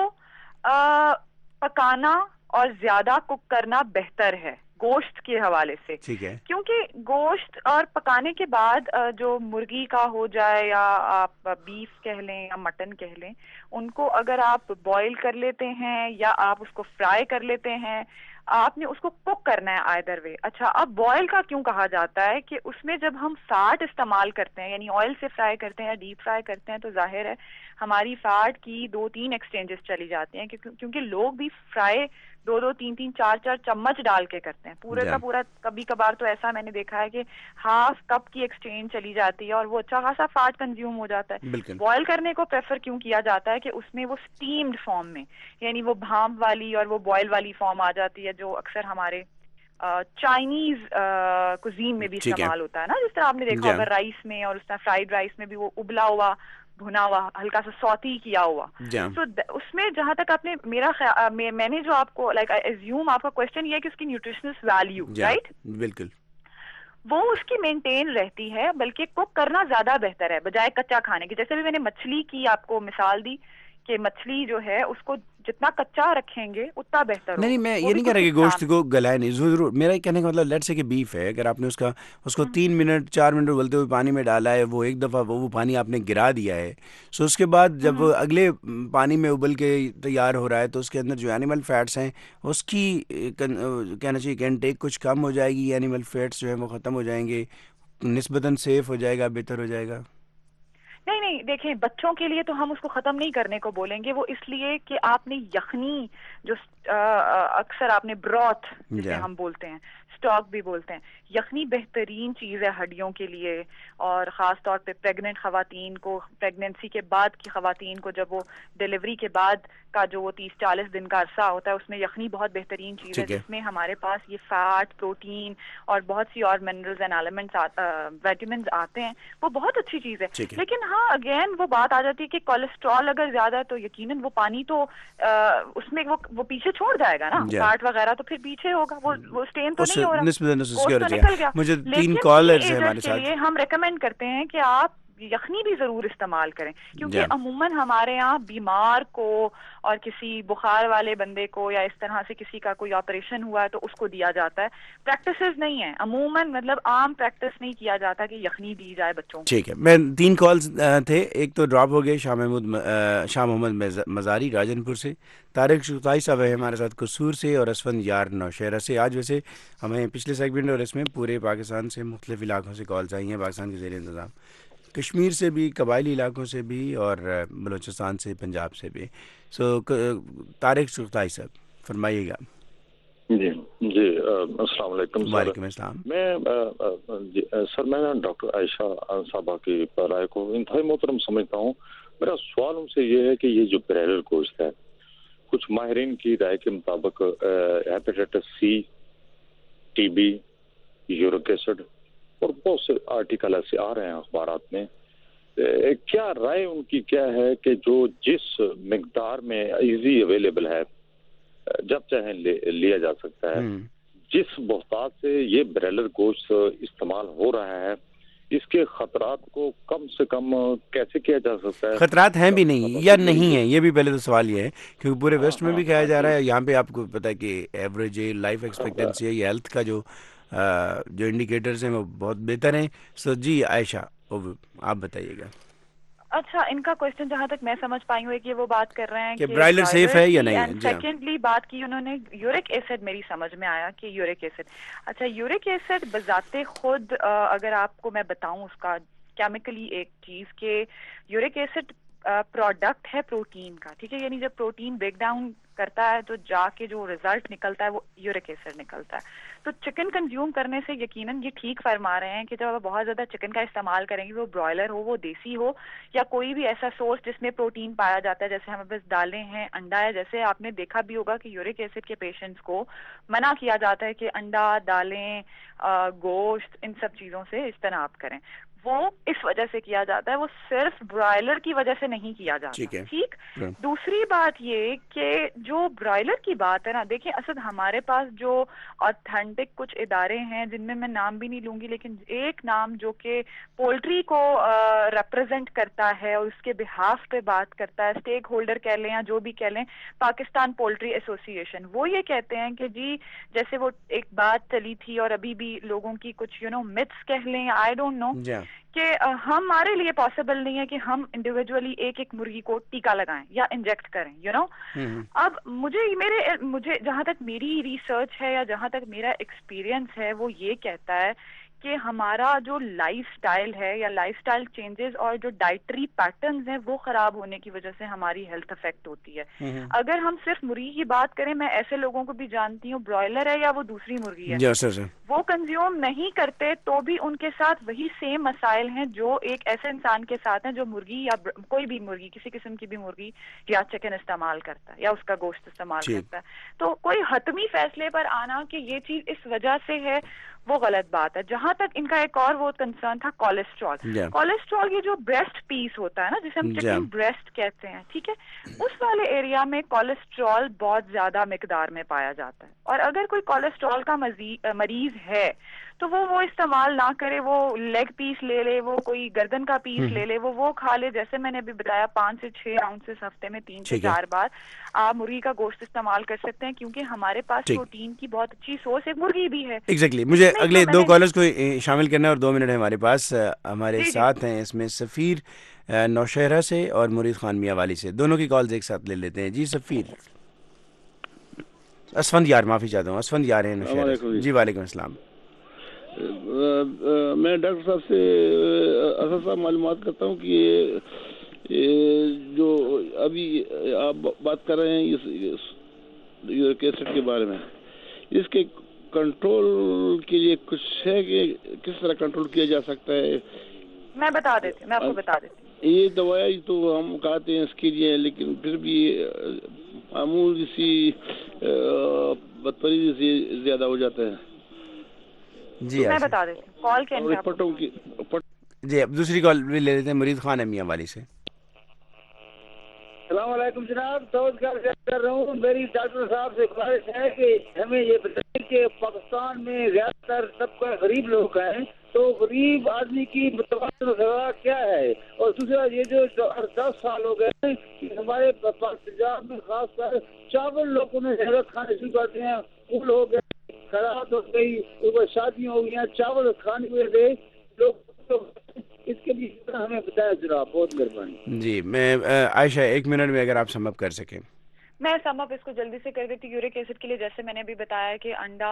پکانا اور زیادہ کک کرنا بہتر ہے گوشت کے حوالے سے. ٹھیک ہے. کیونکہ گوشت اور پکانے کے بعد جو مرغی کا ہو جائے یا آپ بیف کہہ لیں یا مٹن کہہ لیں، ان کو اگر آپ بوائل کر لیتے ہیں یا آپ اس کو فرائی کر لیتے ہیں، آپ نے اس کو کوک کرنا ہے آئدر وے. اچھا، اب بوائل کا کیوں کہا جاتا ہے کہ اس میں جب ہم فیٹ استعمال کرتے ہیں، یعنی آئل سے فرائی کرتے ہیں یا ڈیپ فرائی کرتے ہیں، تو ظاہر ہے ہماری فیٹ کی دو تین ایکسچینجز چلی جاتی ہیں، کیونکہ لوگ بھی فرائی دو دو تین تین چار چار چمچ ڈال کے کرتے ہیں پورے کا پورا. کبھی کبھار تو ایسا میں نے دیکھا ہے کہ ہاف کپ کی ایکسچینج چلی جاتی ہے اور وہ اچھا خاصا فیٹ کنزیوم ہو جاتا ہے. بوائل کرنے کو پریفر کیوں کیا جاتا ہے کہ اس میں وہ اسٹیمڈ فارم میں، یعنی وہ بھانپ والی اور وہ بوائل والی فارم آ جاتی ہے، جو اکثر ہمارے چائنیز کوزین میں بھی استعمال ہوتا ہے نا، جس طرح آپ نے دیکھا ہوگا رائس میں، اور اس طرح فرائیڈ رائس میں بھی وہ ابلا ہوا بھنا ہوا ہلکا سا سوتی کیا ہوا. تو اس میں جہاں تک آپ نے میرا خیال میں نے جو آپ کو لائک ایزیوم آپ کا کوشچن یہ ہے کہ اس کی نیوٹریشنل ویلیو، رائٹ، بالکل وہ اس کی مینٹین رہتی ہے، بلکہ کوک کرنا زیادہ بہتر ہے بجائے کچا کھانے کے. جیسے بھی میں نے مچھلی کی آپ کو مثال دی کہ مچھلی جو ہے اس کو जितना कच्चा रखेंगे उतना बेहतर होगा। नहीं, मैं वो ये भी नहीं कह कुछ रहा कि example- गोश्त को गलाए नहीं, ज़रूर मेरा ये कहने का मतलब लेट्स से कि बीफ है, अगर आपने उसका उसको तीन मिनट चार मिनट उबलते हुए पानी में डाला है, वो एक दफ़ा वो वो पानी आपने गिरा दिया है, सो उसके बाद जब अगले पानी में उबल के तैयार हो रहा है तो उसके अंदर जो एनिमल फैट्स हैं उसकी कहना चाहिए कि इनटेक कुछ कम हो जाएगी, एनिमल फैट्स जो है वो ख़त्म हो जाएंगे, निस्बतन सेफ हो जाएगा, बेहतर हो जाएगा। नहीं नहीं देखें, बच्चों के लिए तो हम उसको खत्म नहीं करने को बोलेंगे, वो इसलिए कि आपने यखनी जो अक्सर आपने ब्रॉथ जिसे हम बोलते हैं, स्टॉक भी बोलते हैं, यखनी बेहतरीन चीज़ है हड्डियों के लिए, और ख़ास तौर पे प्रेग्नेंट ख़वातीन को, प्रेगनेंसी के बाद की ख़वातीन को, जब वो डिलीवरी के बाद का जो वो तीस चालीस दिन का अरसा होता है उसमें यखनी बहुत बेहतरीन चीज़ है, जिसमें हमारे पास ये फैट, प्रोटीन और बहुत सी और मिनरल्स एंड एलिमेंट्स, विटामिन्स आते हैं, वो बहुत अच्छी चीज़ है। लेकिन हाँ, अगेन वो बात आ जाती है कि कोलेस्ट्रॉल अगर ज़्यादा है तो यकीनन वो पानी तो आ, उसमें वो वो पीछे छोड़ जाएगा ना, फैट वगैरह तो फिर पीछे होगा, वो वो स्टेन तो नहीं हो रहा, तो निकल गया। मुझे तीन लेकिन कॉलर्स हैं टीनेजर्स हमारे के साथ, लिए हम रेकमेंड करते हैं कि आप यखनी भी जरूर इस्तेमाल करें, क्योंकि अमूमन हमारे यहाँ बीमार को और किसी बुखार वाले बंदे को या इस तरह से किसी का कोई ऑपरेशन हुआ है तो उसको दिया जाता है, प्रैक्टिसेस नहीं है अमूमन, मतलब आम प्रैक्टिस नहीं किया जाता कि यखनी दी जाए बच्चों को। ठीक है, मैं तीन कॉल्स थे, एक तो ड्रॉप हो गए, शाह महमूद शाह मोहम्मद मज़ारी राजनपुर से, तारिक शुताई साहब है हमारे साथ कसूर से, और असफंद यार नौशहरा से। आज वैसे हमें पिछले सेगमेंट और इसमें पूरे पाकिस्तान से मुख्तलिफ इलाकों से कॉल्स आई हैं, पाकिस्तान के ज़ेर इंतज़ाम, कश्मीर से भी, कबायली इलाकों से भी, और बलूचिस्तान से, पंजाब से भी। सो तारिक शुताई साहब फरमाइएगा। जी जी अस्सलाम वालेकुम। वालेकुम अस्सलाम। मैं आ, जी, सर मैं डॉक्टर आयशा साहबा की राय को इंतहाई मोहतरम समझता हूँ। मेरा सवाल उनसे ये है कि ये जो ब्रॉयलर गोश्त है, कुछ माहिरीन की राय के मुताबिक hepatitis C, TB, uric acid और बहुत से आर्टिकल ऐसे आ रहे हैं अखबारात में, ए, क्या राय उनकी क्या है कि जो जिस मिकदार में इजी अवेलेबल है, जब चाहे ले, लिया जा सकता है, जिस बहुतात से ये ब्रॉयलर गोश्त इस्तेमाल हो रहा है, इसके खतरात को कम से कम कैसे किया जा सकता है? खतरात हैं भी नहीं या नहीं है, ये भी पहले तो सवाल ये है, क्योंकि पूरे वेस्ट में भी खाया जा रहा है, यहाँ पे आपको पता है कि एवरेज लाइफ एक्सपेक्टेंसी है, ये हेल्थ का जो आ, जो इंडिकेटर्स हैं वो बहुत बेहतर हैं। सो जी आयशा, आप बताइएगा। अच्छा, इनका क्वेश्चन जहाँ तक मैं समझ पाई हूँ कि वो बात कर रहे हैं कि ब्रॉयलर सेफ है या नहीं है। सेकेंडली बात की उन्होंने यूरिक एसिड, मेरी समझ में आया कि यूरिक एसिड, अच्छा यूरिक एसिड बजाते खुद अगर आपको मैं बताऊं उसका केमिकली एक चीज के यूरिक एसिड प्रोडक्ट है प्रोटीन का, ठीक है, यानी जब प्रोटीन ब्रेक डाउन करता है तो जाके जो रिजल्ट निकलता है वो यूरिक एसिड निकलता है। तो चिकन कंज्यूम करने से यकीनन ये ठीक फरमा रहे हैं कि जब आप बहुत ज्यादा चिकन का इस्तेमाल करेंगे, वो ब्रॉयलर हो, वो देसी हो, या कोई भी ऐसा सोर्स जिसमें प्रोटीन पाया जाता है, जैसे हमें बस दालें हैं, अंडा है, जैसे आपने देखा भी होगा कि यूरिक एसिड के पेशेंट्स को मना किया जाता है कि अंडा, दालें, गोश्त, इन सब चीजों से इज्तनाब करें। वो इस वजह से किया जाता है, वो सिर्फ ब्रॉयलर की वजह से नहीं किया जाता, ठीक। दूसरी बात ये कि जो ब्रॉयलर की बात है ना, देखिए असद हमारे पास जो ऑथेंटिक कुछ इदारे हैं जिनमें मैं नाम भी नहीं लूंगी, लेकिन एक नाम जो कि पोल्ट्री को रिप्रेजेंट करता है और उसके बिहाफ पे बात करता है, स्टेक होल्डर कह लें या जो भी कह लें, पाकिस्तान पोल्ट्री एसोसिएशन, वो ये कहते हैं कि जी जैसे वो एक बात चली थी और अभी भी लोगों की कुछ यू नो मिथ्स कह लें, आई डोंट नो, कि हमारे लिए पॉसिबल नहीं है कि हम इंडिविजुअली एक एक मुर्गी को टीका लगाएं या इंजेक्ट करें, यू नो। अब मुझे मेरे मुझे जहां तक मेरी रिसर्च है या जहां तक मेरा एक्सपीरियंस है, वो ये कहता है कि हमारा जो लाइफस्टाइल है या लाइफस्टाइल चेंजेस और जो डाइटरी पैटर्न्स हैं वो खराब होने की वजह से हमारी हेल्थ अफेक्ट होती है। अगर हम सिर्फ मुर्गी की बात करें, मैं ऐसे लोगों को भी जानती हूँ, ब्रॉयलर है या वो दूसरी मुर्गी है, yes, yes, yes. वो कंज्यूम नहीं करते तो भी उनके साथ वही सेम मसाइल हैं जो एक ऐसे इंसान के साथ हैं जो मुर्गी या कोई भी मुर्गी, किसी किस्म की भी मुर्गी या चिकन इस्तेमाल करता है या उसका गोश्त इस्तेमाल करता है। तो कोई हतमी फैसले पर आना कि ये चीज इस वजह से है, वो गलत बात है। जहां तक इनका एक और वो कंसर्न था कोलेस्ट्रॉल, कोलेस्ट्रॉल ये जो ब्रेस्ट पीस होता है ना, जिसे हम चिकन ब्रेस्ट कहते हैं, ठीक है, उस वाले एरिया में कोलेस्ट्रॉल बहुत ज्यादा मिकदार में पाया जाता है। और अगर कोई कोलेस्ट्रॉल का मरीज ہے تو وہ وہ استعمال نہ کرے, وہ لیگ پیس لے لے, وہ کوئی گردن کا پیس لے لے, وہ وہ کھا لے. جیسے میں نے ابھی بتایا پانچ سے چھ آؤنسز ہفتے میں تین سے چار بار آپ مرغی کا گوشت استعمال کر سکتے ہیں, کیونکہ ہمارے پاس پروٹین کی بہت اچھی سورس ایک مرغی بھی ہے. ایگزیکٹلی مجھے اگلے دو کالرز کو شامل کرنا ہے اور دو منٹ ہے ہمارے پاس. ہمارے ساتھ ہیں اس میں سفیر نوشہرہ سے اور مرید خان میاں والی سے, دونوں کی کالز ایک ساتھ لے لیتے ہیں. جی سفیر, اسفند یار معافی چاہتا ہوں, اسفند یار ہیں نوشہرہ سے. جی وعلیکم السلام. میں ڈاکٹر صاحب سے اصل صاحب معلومات کرتا ہوں کہ جو ابھی آپ بات کر رہے ہیں اس یورک ایسڈ کے بارے میں, اس کے کنٹرول کے لیے کچھ ہے کہ کس طرح کنٹرول کیا جا سکتا ہے؟ میں بتا دیتی ہوں, میں آپ کو بتا دیتی ہوں. یہ دوائی تو ہم کہتے ہیں اس کے لیے, لیکن پھر بھی معمول سی بدتمیزی سے زیادہ ہو جاتا ہے. جی میں بتا دیتی ہوں. کال کے جی اب دوسری کال بھی لے لیتے ہیں. مرید خان ہے میاں والی سے. السلام علیکم جناب, سعود کر رہا ہوں. میری ڈاکٹر صاحب سے خواہش ہے کہ ہمیں یہ بتائیں کہ پاکستان میں زیادہ تر سب کا غریب لوگ ہیں, تو غریب آدمی کی متوازن خوراک کیا ہے؟ اور دوسرا یہ جو دس سال ہو گئے ہمارے پنجاب میں خاص کر چاول لوگوں نے زیادہ کھانے شروع کرتے ہیں, پھول ہو گئے, خراب ہو گئی, شادیاں ہو گئی, چاول کھانے ہوئے گئے لوگ, اس کے لیے ہمیں بتایا جناب, بہت مہربانی. جی میں عائشہ ایک منٹ میں اگر آپ سم اپ کر سکیں. میں سم اپ اس کو جلدی سے کر دیتی. یورک ایسڈ کے لیے جیسے میں نے ابھی بتایا کہ انڈا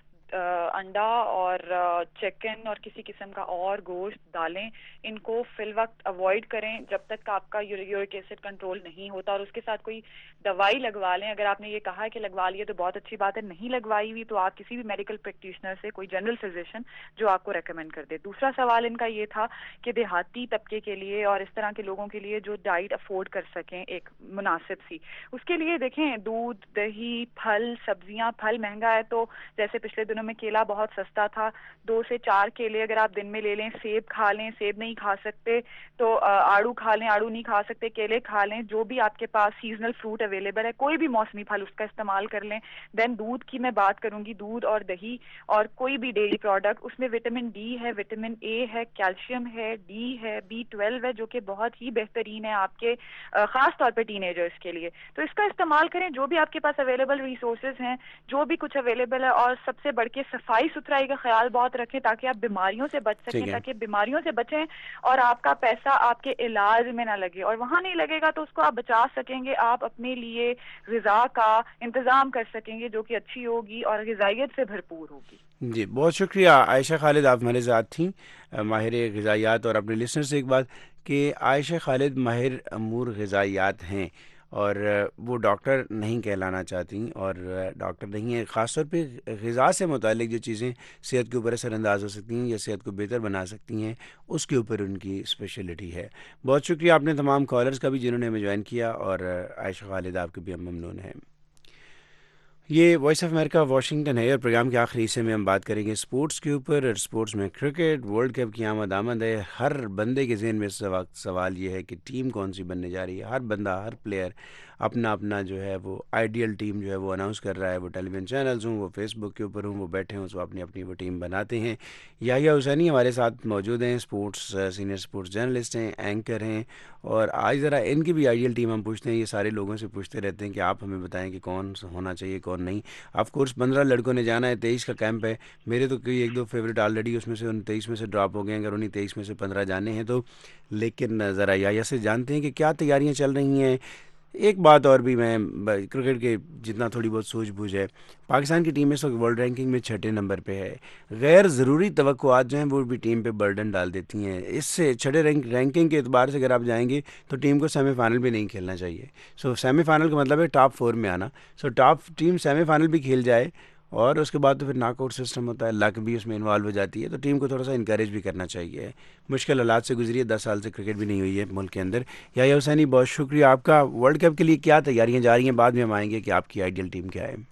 انڈا اور چکن اور کسی قسم کا اور گوشت, دالیں, ان کو فی الوقت اوائڈ کریں جب تک آپ کا یورک ایسڈ کنٹرول نہیں ہوتا. اور اس کے ساتھ کوئی دوائی لگوا لیں. اگر آپ نے یہ کہا ہے کہ لگوا لیے تو بہت اچھی بات ہے, نہیں لگوائی ہوئی تو آپ کسی بھی میڈیکل پریکٹیشنر سے, کوئی جنرل فزیشین جو آپ کو ریکمینڈ کر دے. دوسرا سوال ان کا یہ تھا کہ دیہاتی طبقے کے لیے اور اس طرح کے لوگوں کے لیے جو ڈائٹ افورڈ کر سکیں ایک مناسب سی, اس کے لیے دیکھیں دودھ, دہی, پھل, سبزیاں. پھل مہنگا ہے تو جیسے پچھلے دنوں میں کیلا بہت سستا تھا, دو سے چار کیلے اگر آپ دن میں لے لیں. سیب کھا لیں, سیب نہیں کھا سکتے تو آڑو کھا لیں, آڑو نہیں کھا سکتے کیلے کھا لیں. جو بھی آپ کے پاس سیزنل فروٹ اویلیبل ہے, کوئی بھی موسمی پھل, اس کا استعمال کر لیں. دین دودھ کی میں بات کروں گی, دودھ اور دہی اور کوئی بھی ڈیری پروڈکٹ, اس میں وٹامن ڈی ہے, وٹامن اے ہے, کیلشیم ہے, ڈی ہے, بی ٹویلو ہے, جو کہ بہت ہی بہترین ہے آپ کے خاص طور پہ ٹین ایجرس کے لیے. تو اس کا استعمال کریں جو بھی آپ کے پاس اویلیبل ریسورسز ہیں, جو بھی کچھ اویلیبل ہے. اور سب سے بڑھ کے صفائی ستھرائی کا خیال بہت رکھیں تاکہ آپ بیماریوں سے بچ سکیں, تاکہ بیماریوں سے بچیں اور آپ کا پیسہ آپ کے علاج میں نہ لگے. اور وہاں نہیں لگے گا تو اس کو آپ بچا سکیں گے, آپ اپنے لیے غذا کا انتظام کر سکیں گے جو کہ اچھی ہوگی اور غذائیت سے بھرپور ہوگی. جی بہت شکریہ عائشہ خالد, آپ ہمارے ساتھ تھیں, ماہر غذائیات. اور اپنے لسنر سے ایک بات کہ عائشہ خالد ماہر امور غذائیات ہیں اور وہ ڈاکٹر نہیں کہلانا چاہتی اور ڈاکٹر نہیں ہیں. خاص طور پہ غذا سے متعلق جو چیزیں صحت کے اوپر اثر انداز ہو سکتی ہیں یا صحت کو بہتر بنا سکتی ہیں, اس کے اوپر ان کی اسپیشلٹی ہے. بہت شکریہ آپ نے تمام کالرز کا بھی جنہوں نے ہمیں جوائن کیا, اور عائشہ خالد آپ کے بھی ہم ممنون ہیں. یہ وائس آف امریکہ واشنگٹن ہے اور پروگرام کے آخری حصے میں ہم بات کریں گے اسپورٹس کے اوپر. اور اسپورٹس میں کرکٹ ورلڈ کپ کی آمد آمد ہے. ہر بندے کے ذہن میں اس وقت سوال یہ ہے کہ ٹیم کون سی بننے جا رہی ہے. ہر بندہ, ہر پلیئر اپنا اپنا جو ہے وہ آئیڈیل ٹیم جو ہے وہ اناؤنس کر رہا ہے. وہ ٹیلی ویژن چینلز ہوں, وہ فیس بک کے اوپر ہوں, وہ بیٹھے ہوں, وہ اپنی اپنی وہ ٹیم بناتے ہیں. یحییٰ حسینی ہمارے ساتھ موجود ہیں, اسپورٹس سینئر اسپورٹس جرنلسٹ ہیں, اینکر ہیں, اور آج ذرا ان کی بھی آئیڈیل ٹیم ہم پوچھتے ہیں. یہ سارے لوگوں سے پوچھتے رہتے ہیں کہ آپ ہمیں بتائیں کہ کون ہونا چاہیے کون نہیں. آف کورس پندرہ لڑکوں نے جانا ہے, تیئیس کا کیمپ ہے. میرے تو کوئی ایک دو فیوریٹ آلریڈی اس میں سے ان تیئیس میں سے ڈراپ ہو گئے ہیں, اگر انہیں تیئیس میں سے پندرہ جانے ہیں تو. لیکن ذرا یحییٰ سے جانتے ہیں کہ کیا تیاریاں چل رہی ہیں. ایک بات اور بھی, میں کرکٹ کے جتنا تھوڑی بہت سوجھ بوجھ ہے, پاکستان کی ٹیم اس وقت ورلڈ رینکنگ میں چھٹے نمبر پہ ہے. غیر ضروری توقعات جو ہیں وہ بھی ٹیم پہ برڈن ڈال دیتی ہیں. اس سے چھٹے رینک رینکنگ کے اعتبار سے اگر آپ جائیں گے تو ٹیم کو سیمی فائنل بھی نہیں کھیلنا چاہیے. سو سیمی فائنل کا مطلب ہے ٹاپ فور میں آنا. So top team semi final بھی کھیل جائے, اور اس کے بعد تو پھر ناک آؤٹ سسٹم ہوتا ہے, لک بھی اس میں انوالو ہو جاتی ہے. تو ٹیم کو تھوڑا سا انکریج بھی کرنا چاہیے. مشکل حالات سے گزری ہے, دس سال سے کرکٹ بھی نہیں ہوئی ہے ملک کے اندر. یحییٰ حسینی بہت شکریہ آپ کا. ورلڈ کپ کے لیے کیا تیاریاں جا رہی ہیں, بعد میں ہم آئیں گے کہ آپ کی آئیڈیل ٹیم کیا ہے.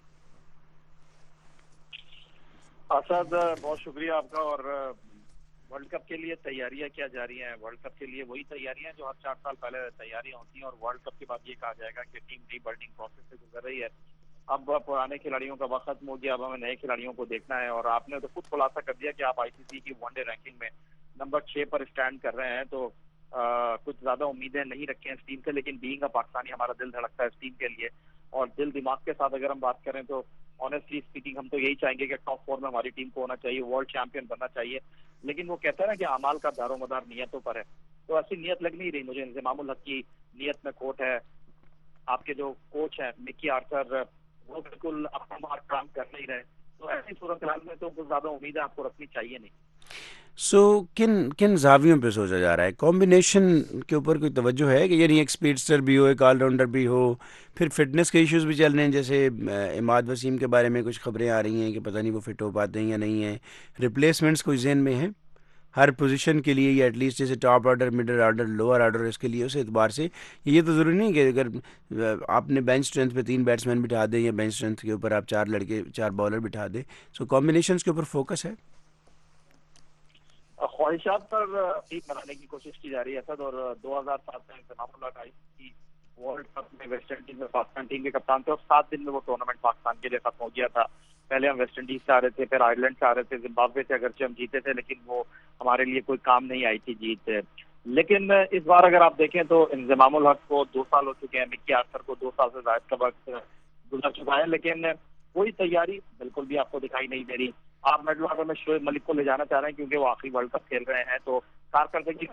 اسد بہت شکریہ آپ کا. اور ورلڈ کپ کے لیے تیاریاں کیا جا رہی ہیں؟ ورلڈ کپ کے لیے وہی تیاریاں جو ہر چار سال پہلے تیاریاں ہوتی ہیں, اور ورلڈ کپ کے بعد یہ کہا جائے گا کہ ٹیم ری برڈنگ پروسیس سے گزر رہی ہے. اب پرانے کھلاڑیوں کا وقت ختم ہو گیا, اب ہمیں نئے کھلاڑیوں کو دیکھنا ہے. اور آپ نے تو خود خلاصہ کر دیا کہ آپ آئی سی سی کی ون ڈے رینکنگ میں نمبر چھ پر اسٹینڈ کر رہے ہیں, تو آ, کچھ زیادہ امیدیں نہیں رکھیں اس ٹیم سے, لیکن بینگ کا پاکستانی ہمارا دل دھڑکتا ہے اس ٹیم کے لیے. اور دل دماغ کے ساتھ اگر ہم بات کریں تو آنیسٹلی اسپیکنگ ہم تو یہی چاہیں گے کہ ٹاپ فور میں ہماری ٹیم کو ہونا چاہیے, ورلڈ چیمپئن بننا چاہیے. لیکن وہ کہتا ہے نا کہ اعمال کا دار و مدار نیتوں پر ہے, تو ایسی نیت لگ نہیں رہی مجھے. انضمام الحق کی نیت میں کھوٹ ہے. آپ کے جو کوچ ہیں مکی آرتھر, وہ بالکل اپنا کام کر نہیں رہے. تو ایسی صورتحال میں تو کچھ زیادہ امیدیں آپ کو رکھنی چاہیے نہیں. سو so, کن کن زاویوں پہ سوچا جا رہا ہے؟ کمبینیشن کے اوپر کوئی توجہ ہے کہ یعنی ایک اسپیڈسٹر بھی ہو, ایک آل راؤنڈر بھی ہو, پھر فٹنس کے ایشوز بھی چل رہے ہیں, جیسے عماد وسیم کے بارے میں کچھ خبریں آ رہی ہیں کہ پتہ نہیں وہ فٹ ہو پاتے ہیں یا نہیں ہیں. ریپلیسمنٹس کوئی ذہن میں ہیں ہر پوزیشن کے لیے, یا ایٹ لیسٹ جیسے top order, middle order, lower order, اس کے لیے اس اعتبار سے یہ تو ضروری نہیں کہ اگر آپ نے بینچ اسٹرینتھ پہ تین بیٹسمین بٹھا دیں یا بینچ اسٹرینتھ کے اوپر آپ چار لڑکے چار بالر بٹھا دیں. سو کمبینیشنس کے اوپر فوکس ہے. خواہشات پر ٹیم بنانے کی کوشش کی جا رہی ہے اسد, اور دو ہزار سات میں Inzamam ul-Haq I C World Cup میں ویسٹ انڈیز میں پاکستان ٹیم کے کپتان تھے, اور سات دن میں وہ ٹورنامنٹ پاکستان کے لیے ختم ہو گیا تھا. پہلے ہم ویسٹ انڈیز سے آ رہے تھے, پھر آئرلینڈ سے آ رہے تھے, زمبابوے سے اگرچہ ہم جیتے تھے لیکن وہ ہمارے لیے کوئی کام نہیں آئی تھی جیت. لیکن اس بار اگر آپ دیکھیں تو انضمام الحق کو دو سال ہو چکے ہیں, مکی آرتھر کو دو سال سے زائد کا وقت گزر چکا ہے, لیکن کوئی تیاری بالکل بھی آپ کو دکھائی نہیں دے رہی. آپ مڈل آرڈر میں شعیب ملک کو لے جانا چاہ رہے ہیں کیونکہ وہ آخری ورلڈ کپ کھیل رہے ہیں, تو کارکردگی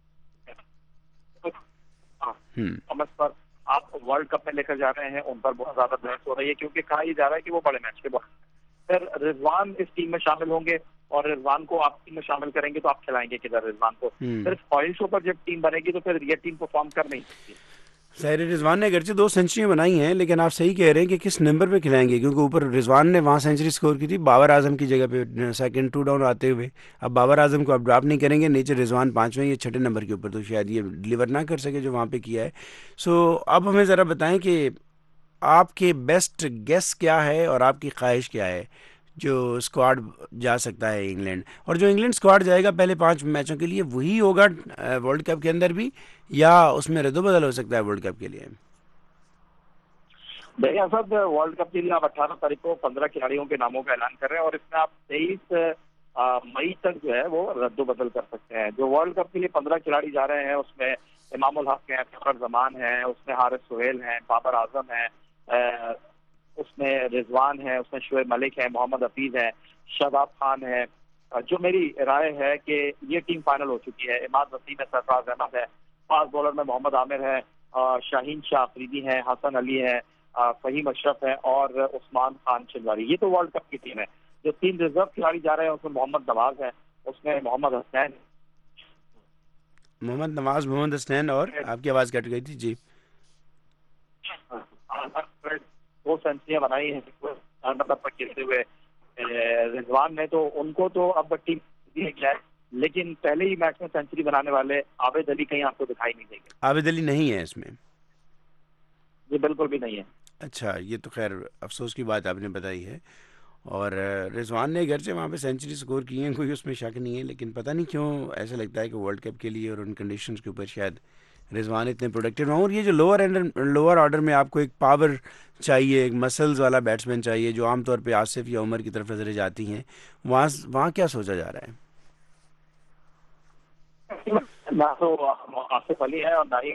پر آپ ورلڈ کپ میں لے کر جا رہے ہیں, ان پر بہت زیادہ بحث ہو رہی ہے, کیونکہ کہا یہ جا رہا ہے کہ وہ بڑے میچ کے بعد پھر رضوان اس ٹیم میں شامل ہوں گے, اور رضوان کو آپ ٹیم میں شامل کریں گے تو آپ کھلائیں گے کدھر رضوان کو؟ صرف خواہشوں پر جب ٹیم بنے گی تو پھر یہ ٹیم پرفارم کر نہیں سکتی. ظاہر رضوان نے اگرچہ دو سینچریاں بنائی ہیں, لیکن آپ صحیح کہہ رہے ہیں کہ کس نمبر پہ کھلائیں گے, کیونکہ اوپر رضوان نے وہاں سینچری سکور کی تھی بابر اعظم کی جگہ پہ سیکنڈ ٹو ڈاؤن آتے ہوئے. اب بابر اعظم کو آپ ڈراپ نہیں کریں گے, نیچے رضوان پانچویں یا چھٹے نمبر کے اوپر, تو شاید یہ ڈلیور نہ کر سکے جو وہاں پہ کیا ہے. سو اب ہمیں ذرا بتائیں کہ آپ کے بیسٹ گیس کیا ہے اور آپ کی خواہش کیا ہے جو اسکواڈ جا سکتا ہے انگلینڈ, اور جو انگلینڈ اسکواڈ جائے گا پہلے پانچ میچوں کے لیے وہی ہوگا ورلڈ کپ کے اندر بھی, یا اس میں رد و بدل ہو سکتا ہے ورلڈ کپ کے لیے؟ دیکھیں اسد, ورلڈ کپ کے لیے آپ اٹھارہ تاریخ کو پندرہ کھلاڑیوں کے ناموں کا اعلان کر رہے ہیں, اور اس میں آپ تیئیس مئی تک جو ہے وہ رد و بدل کر سکتے ہیں. جو ورلڈ کپ کے لیے پندرہ کھلاڑی جا رہے ہیں اس میں امام الحق ہیں, فخر زمان ہیں, اس میں حارث سہیل ہیں, بابر اعظم ہیں, اس میں رضوان ہے, اس میں شعیب ملک ہے, محمد حفیظ ہے, شاداب خان ہے. جو میری رائے ہے کہ یہ ٹیم فائنل ہو چکی ہے. عماد وسیم ہے, سرفراز احمد ہے, فاسٹ بالر میں محمد عامر ہے, شاہین شاہ افریدی ہیں, حسن علی ہے, فہیم اشرف ہے, اور عثمان خان چنواری. یہ تو ورلڈ کپ کی ٹیم ہے. جو تین ریزرو کھلاڑی جا رہے ہیں اس میں محمد نواز ہے, اس میں محمد حسین محمد نواز محمد حسین اور آپ کی آواز کٹ گئی تھی جی. دو سینچریاں بنائی ہیں مطلب پر کھیلتے ہوئے رضوان نے, تو ان کو تو اب ٹیم دی گیا ہے, لیکن پہلے ہی میچ میں سینچری بنانے والے عابد علی کہیں آپ کو دکھائی نہیں دیں گے. عابد علی نہیں ہے اس میں؟ جی بالکل بھی نہیں ہے. اچھا, یہ تو خیر افسوس کی بات آپ نے بتائی ہے. اور رضوان نے اگرچہ وہاں پہ سینچری سکور کی ہیں, کوئی اس میں شک نہیں ہے, لیکن پتہ نہیں کیوں ایسا لگتا ہے کہ ورلڈ کپ کے لیے اور ان کنڈیشنز کے اوپر شاید رضوان اتنے پروڈکٹیو ہوں. اور یہ جو لوور اینڈ لوور آرڈر میں آپ کو ایک پاور چاہیے, ایک مسلز والا بیٹسمین چاہیے, جو عام طور پہ آصف یا عمر کی طرف نظریں جاتی ہیں, وہاں وہاں کیا سوچا جا رہا ہے؟ نہ تو آصف علی ہے اور نہ ہی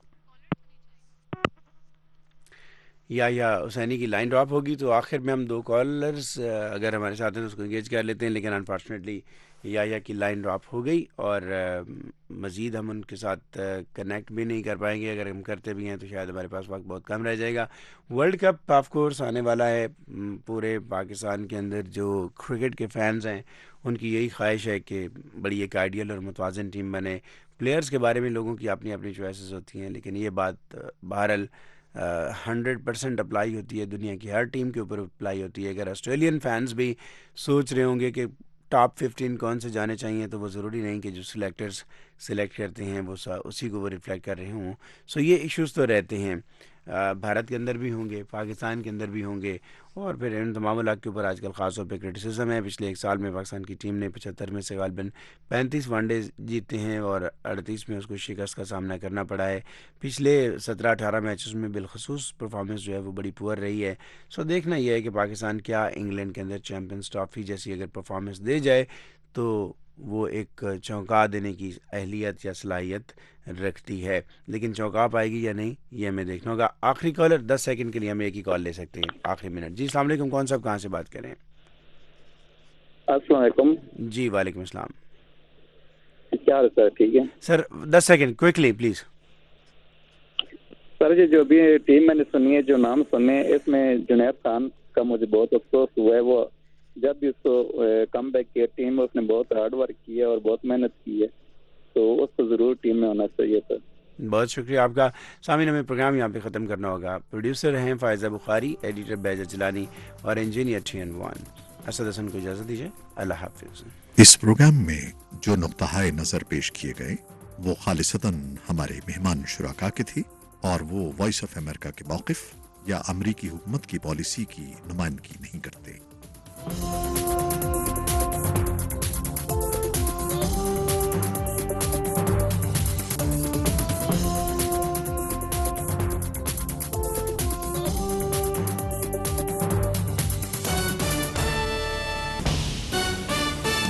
یا یا حسینی کی لائن ڈراپ ہوگی. تو آخر میں ہم دو کالرز اگر ہمارے ساتھ ہیں تو اس کو انگیج کر لیتے ہیں, لیکن انفارچونیٹلی یا یا کی لائن ڈراپ ہو گئی اور مزید ہم ان کے ساتھ کنیکٹ بھی نہیں کر پائیں گے. اگر ہم کرتے بھی ہیں تو شاید ہمارے پاس وقت بہت کم رہ جائے گا. ورلڈ کپ آف کورس آنے والا ہے. پورے پاکستان کے اندر جو کرکٹ کے فینز ہیں ان کی یہی خواہش ہے کہ بڑی ایک آئیڈیل اور متوازن ٹیم بنے. پلیئرز کے بارے میں لوگوں کی اپنی اپنی چوائسیز ہوتی ہیں, لیکن یہ بات بہرحال ہنڈریڈ پرسینٹ اپلائی ہوتی ہے, دنیا کی ہر ٹیم کے اوپر اپلائی ہوتی ہے. اگر آسٹریلین فینس بھی سوچ رہے ہوں گے کہ ٹاپ ففٹین کون سے جانے چاہیے, تو وہ ضروری نہیں کہ جو سلیکٹرز سلیکٹ کرتے ہیں وہ اسی کو وہ ریفلیکٹ کر رہے ہوں. سو یہ ایشوز تو رہتے ہیں. بھارت کے اندر بھی ہوں گے، پاکستان کے اندر بھی ہوں گے، اور پھر ان تمام علاقے کے اوپر آج کل خاص طور پہ کرٹیسزم ہے۔ پچھلے ایک سال میں پاکستان کی ٹیم نے پچہتر میں سے غالباً پینتیس ون ڈے جیتے ہیں اور اڑتیس میں اس کو شکست کا سامنا کرنا پڑا ہے۔ پچھلے سترہ اٹھارہ میچز میں بالخصوص پرفارمنس جو ہے وہ بڑی پور رہی ہے۔ سو دیکھنا یہ ہے کہ پاکستان کیا انگلینڈ کے اندر چیمپئنز ٹرافی جیسی اگر پرفارمنس دے جائے تو وہ ایک چونکا دینے کی اہلیت یا صلاحیت رکھتی ہے، لیکن چونکا پائے گی یا نہیں یہ ہمیں دیکھنا ہوگا۔ آخری کالر، دس سیکنڈ کے لیے ہم ایک ہی کال لے سکتے ہیں، آخری منٹ۔ جی السلام علیکم، کون صاحب کہاں سے بات کریں؟ السلام علیکم۔ جی وعلیکم السلام۔ کیا حال ہے سر؟ ٹھیک ہے سر، دس سیکنڈ کوئکلی پلیز۔ سر یہ جو بھی ٹیم میں نے سنی ہے، جو نام سنے، اس میں جنید خان کا مجھے بہت افسوس ہوا ہے۔ وہ جب بھی اس کو کم بیک کیا ٹیم میں، اس نے بہت ہارڈ ورک کیا اور بہت محنت کی ہے، تو اس کو ضرور ٹیم میں ہونا چاہیے تھا۔ بہت شکریہ آپ کا۔ سامعین، ہمیں پروگرام یہاں پہ ختم کرنا ہوگا۔ پروڈیوسر ہیں فائزہ بخاری، ایڈیٹر بیجر جیلانی اور انجینئر ٹی این وان اسد حسن کو اجازت دیجیے، اللہ حافظ۔ اس پروگرام میں جو نقطۂ نظر پیش کیے گئے وہ خالصتاً ہمارے مہمان شرکا کے تھے اور وہ وائس آف امریکہ کے موقف یا امریکی حکومت کی پالیسی کی نمائندگی نہیں کرتے۔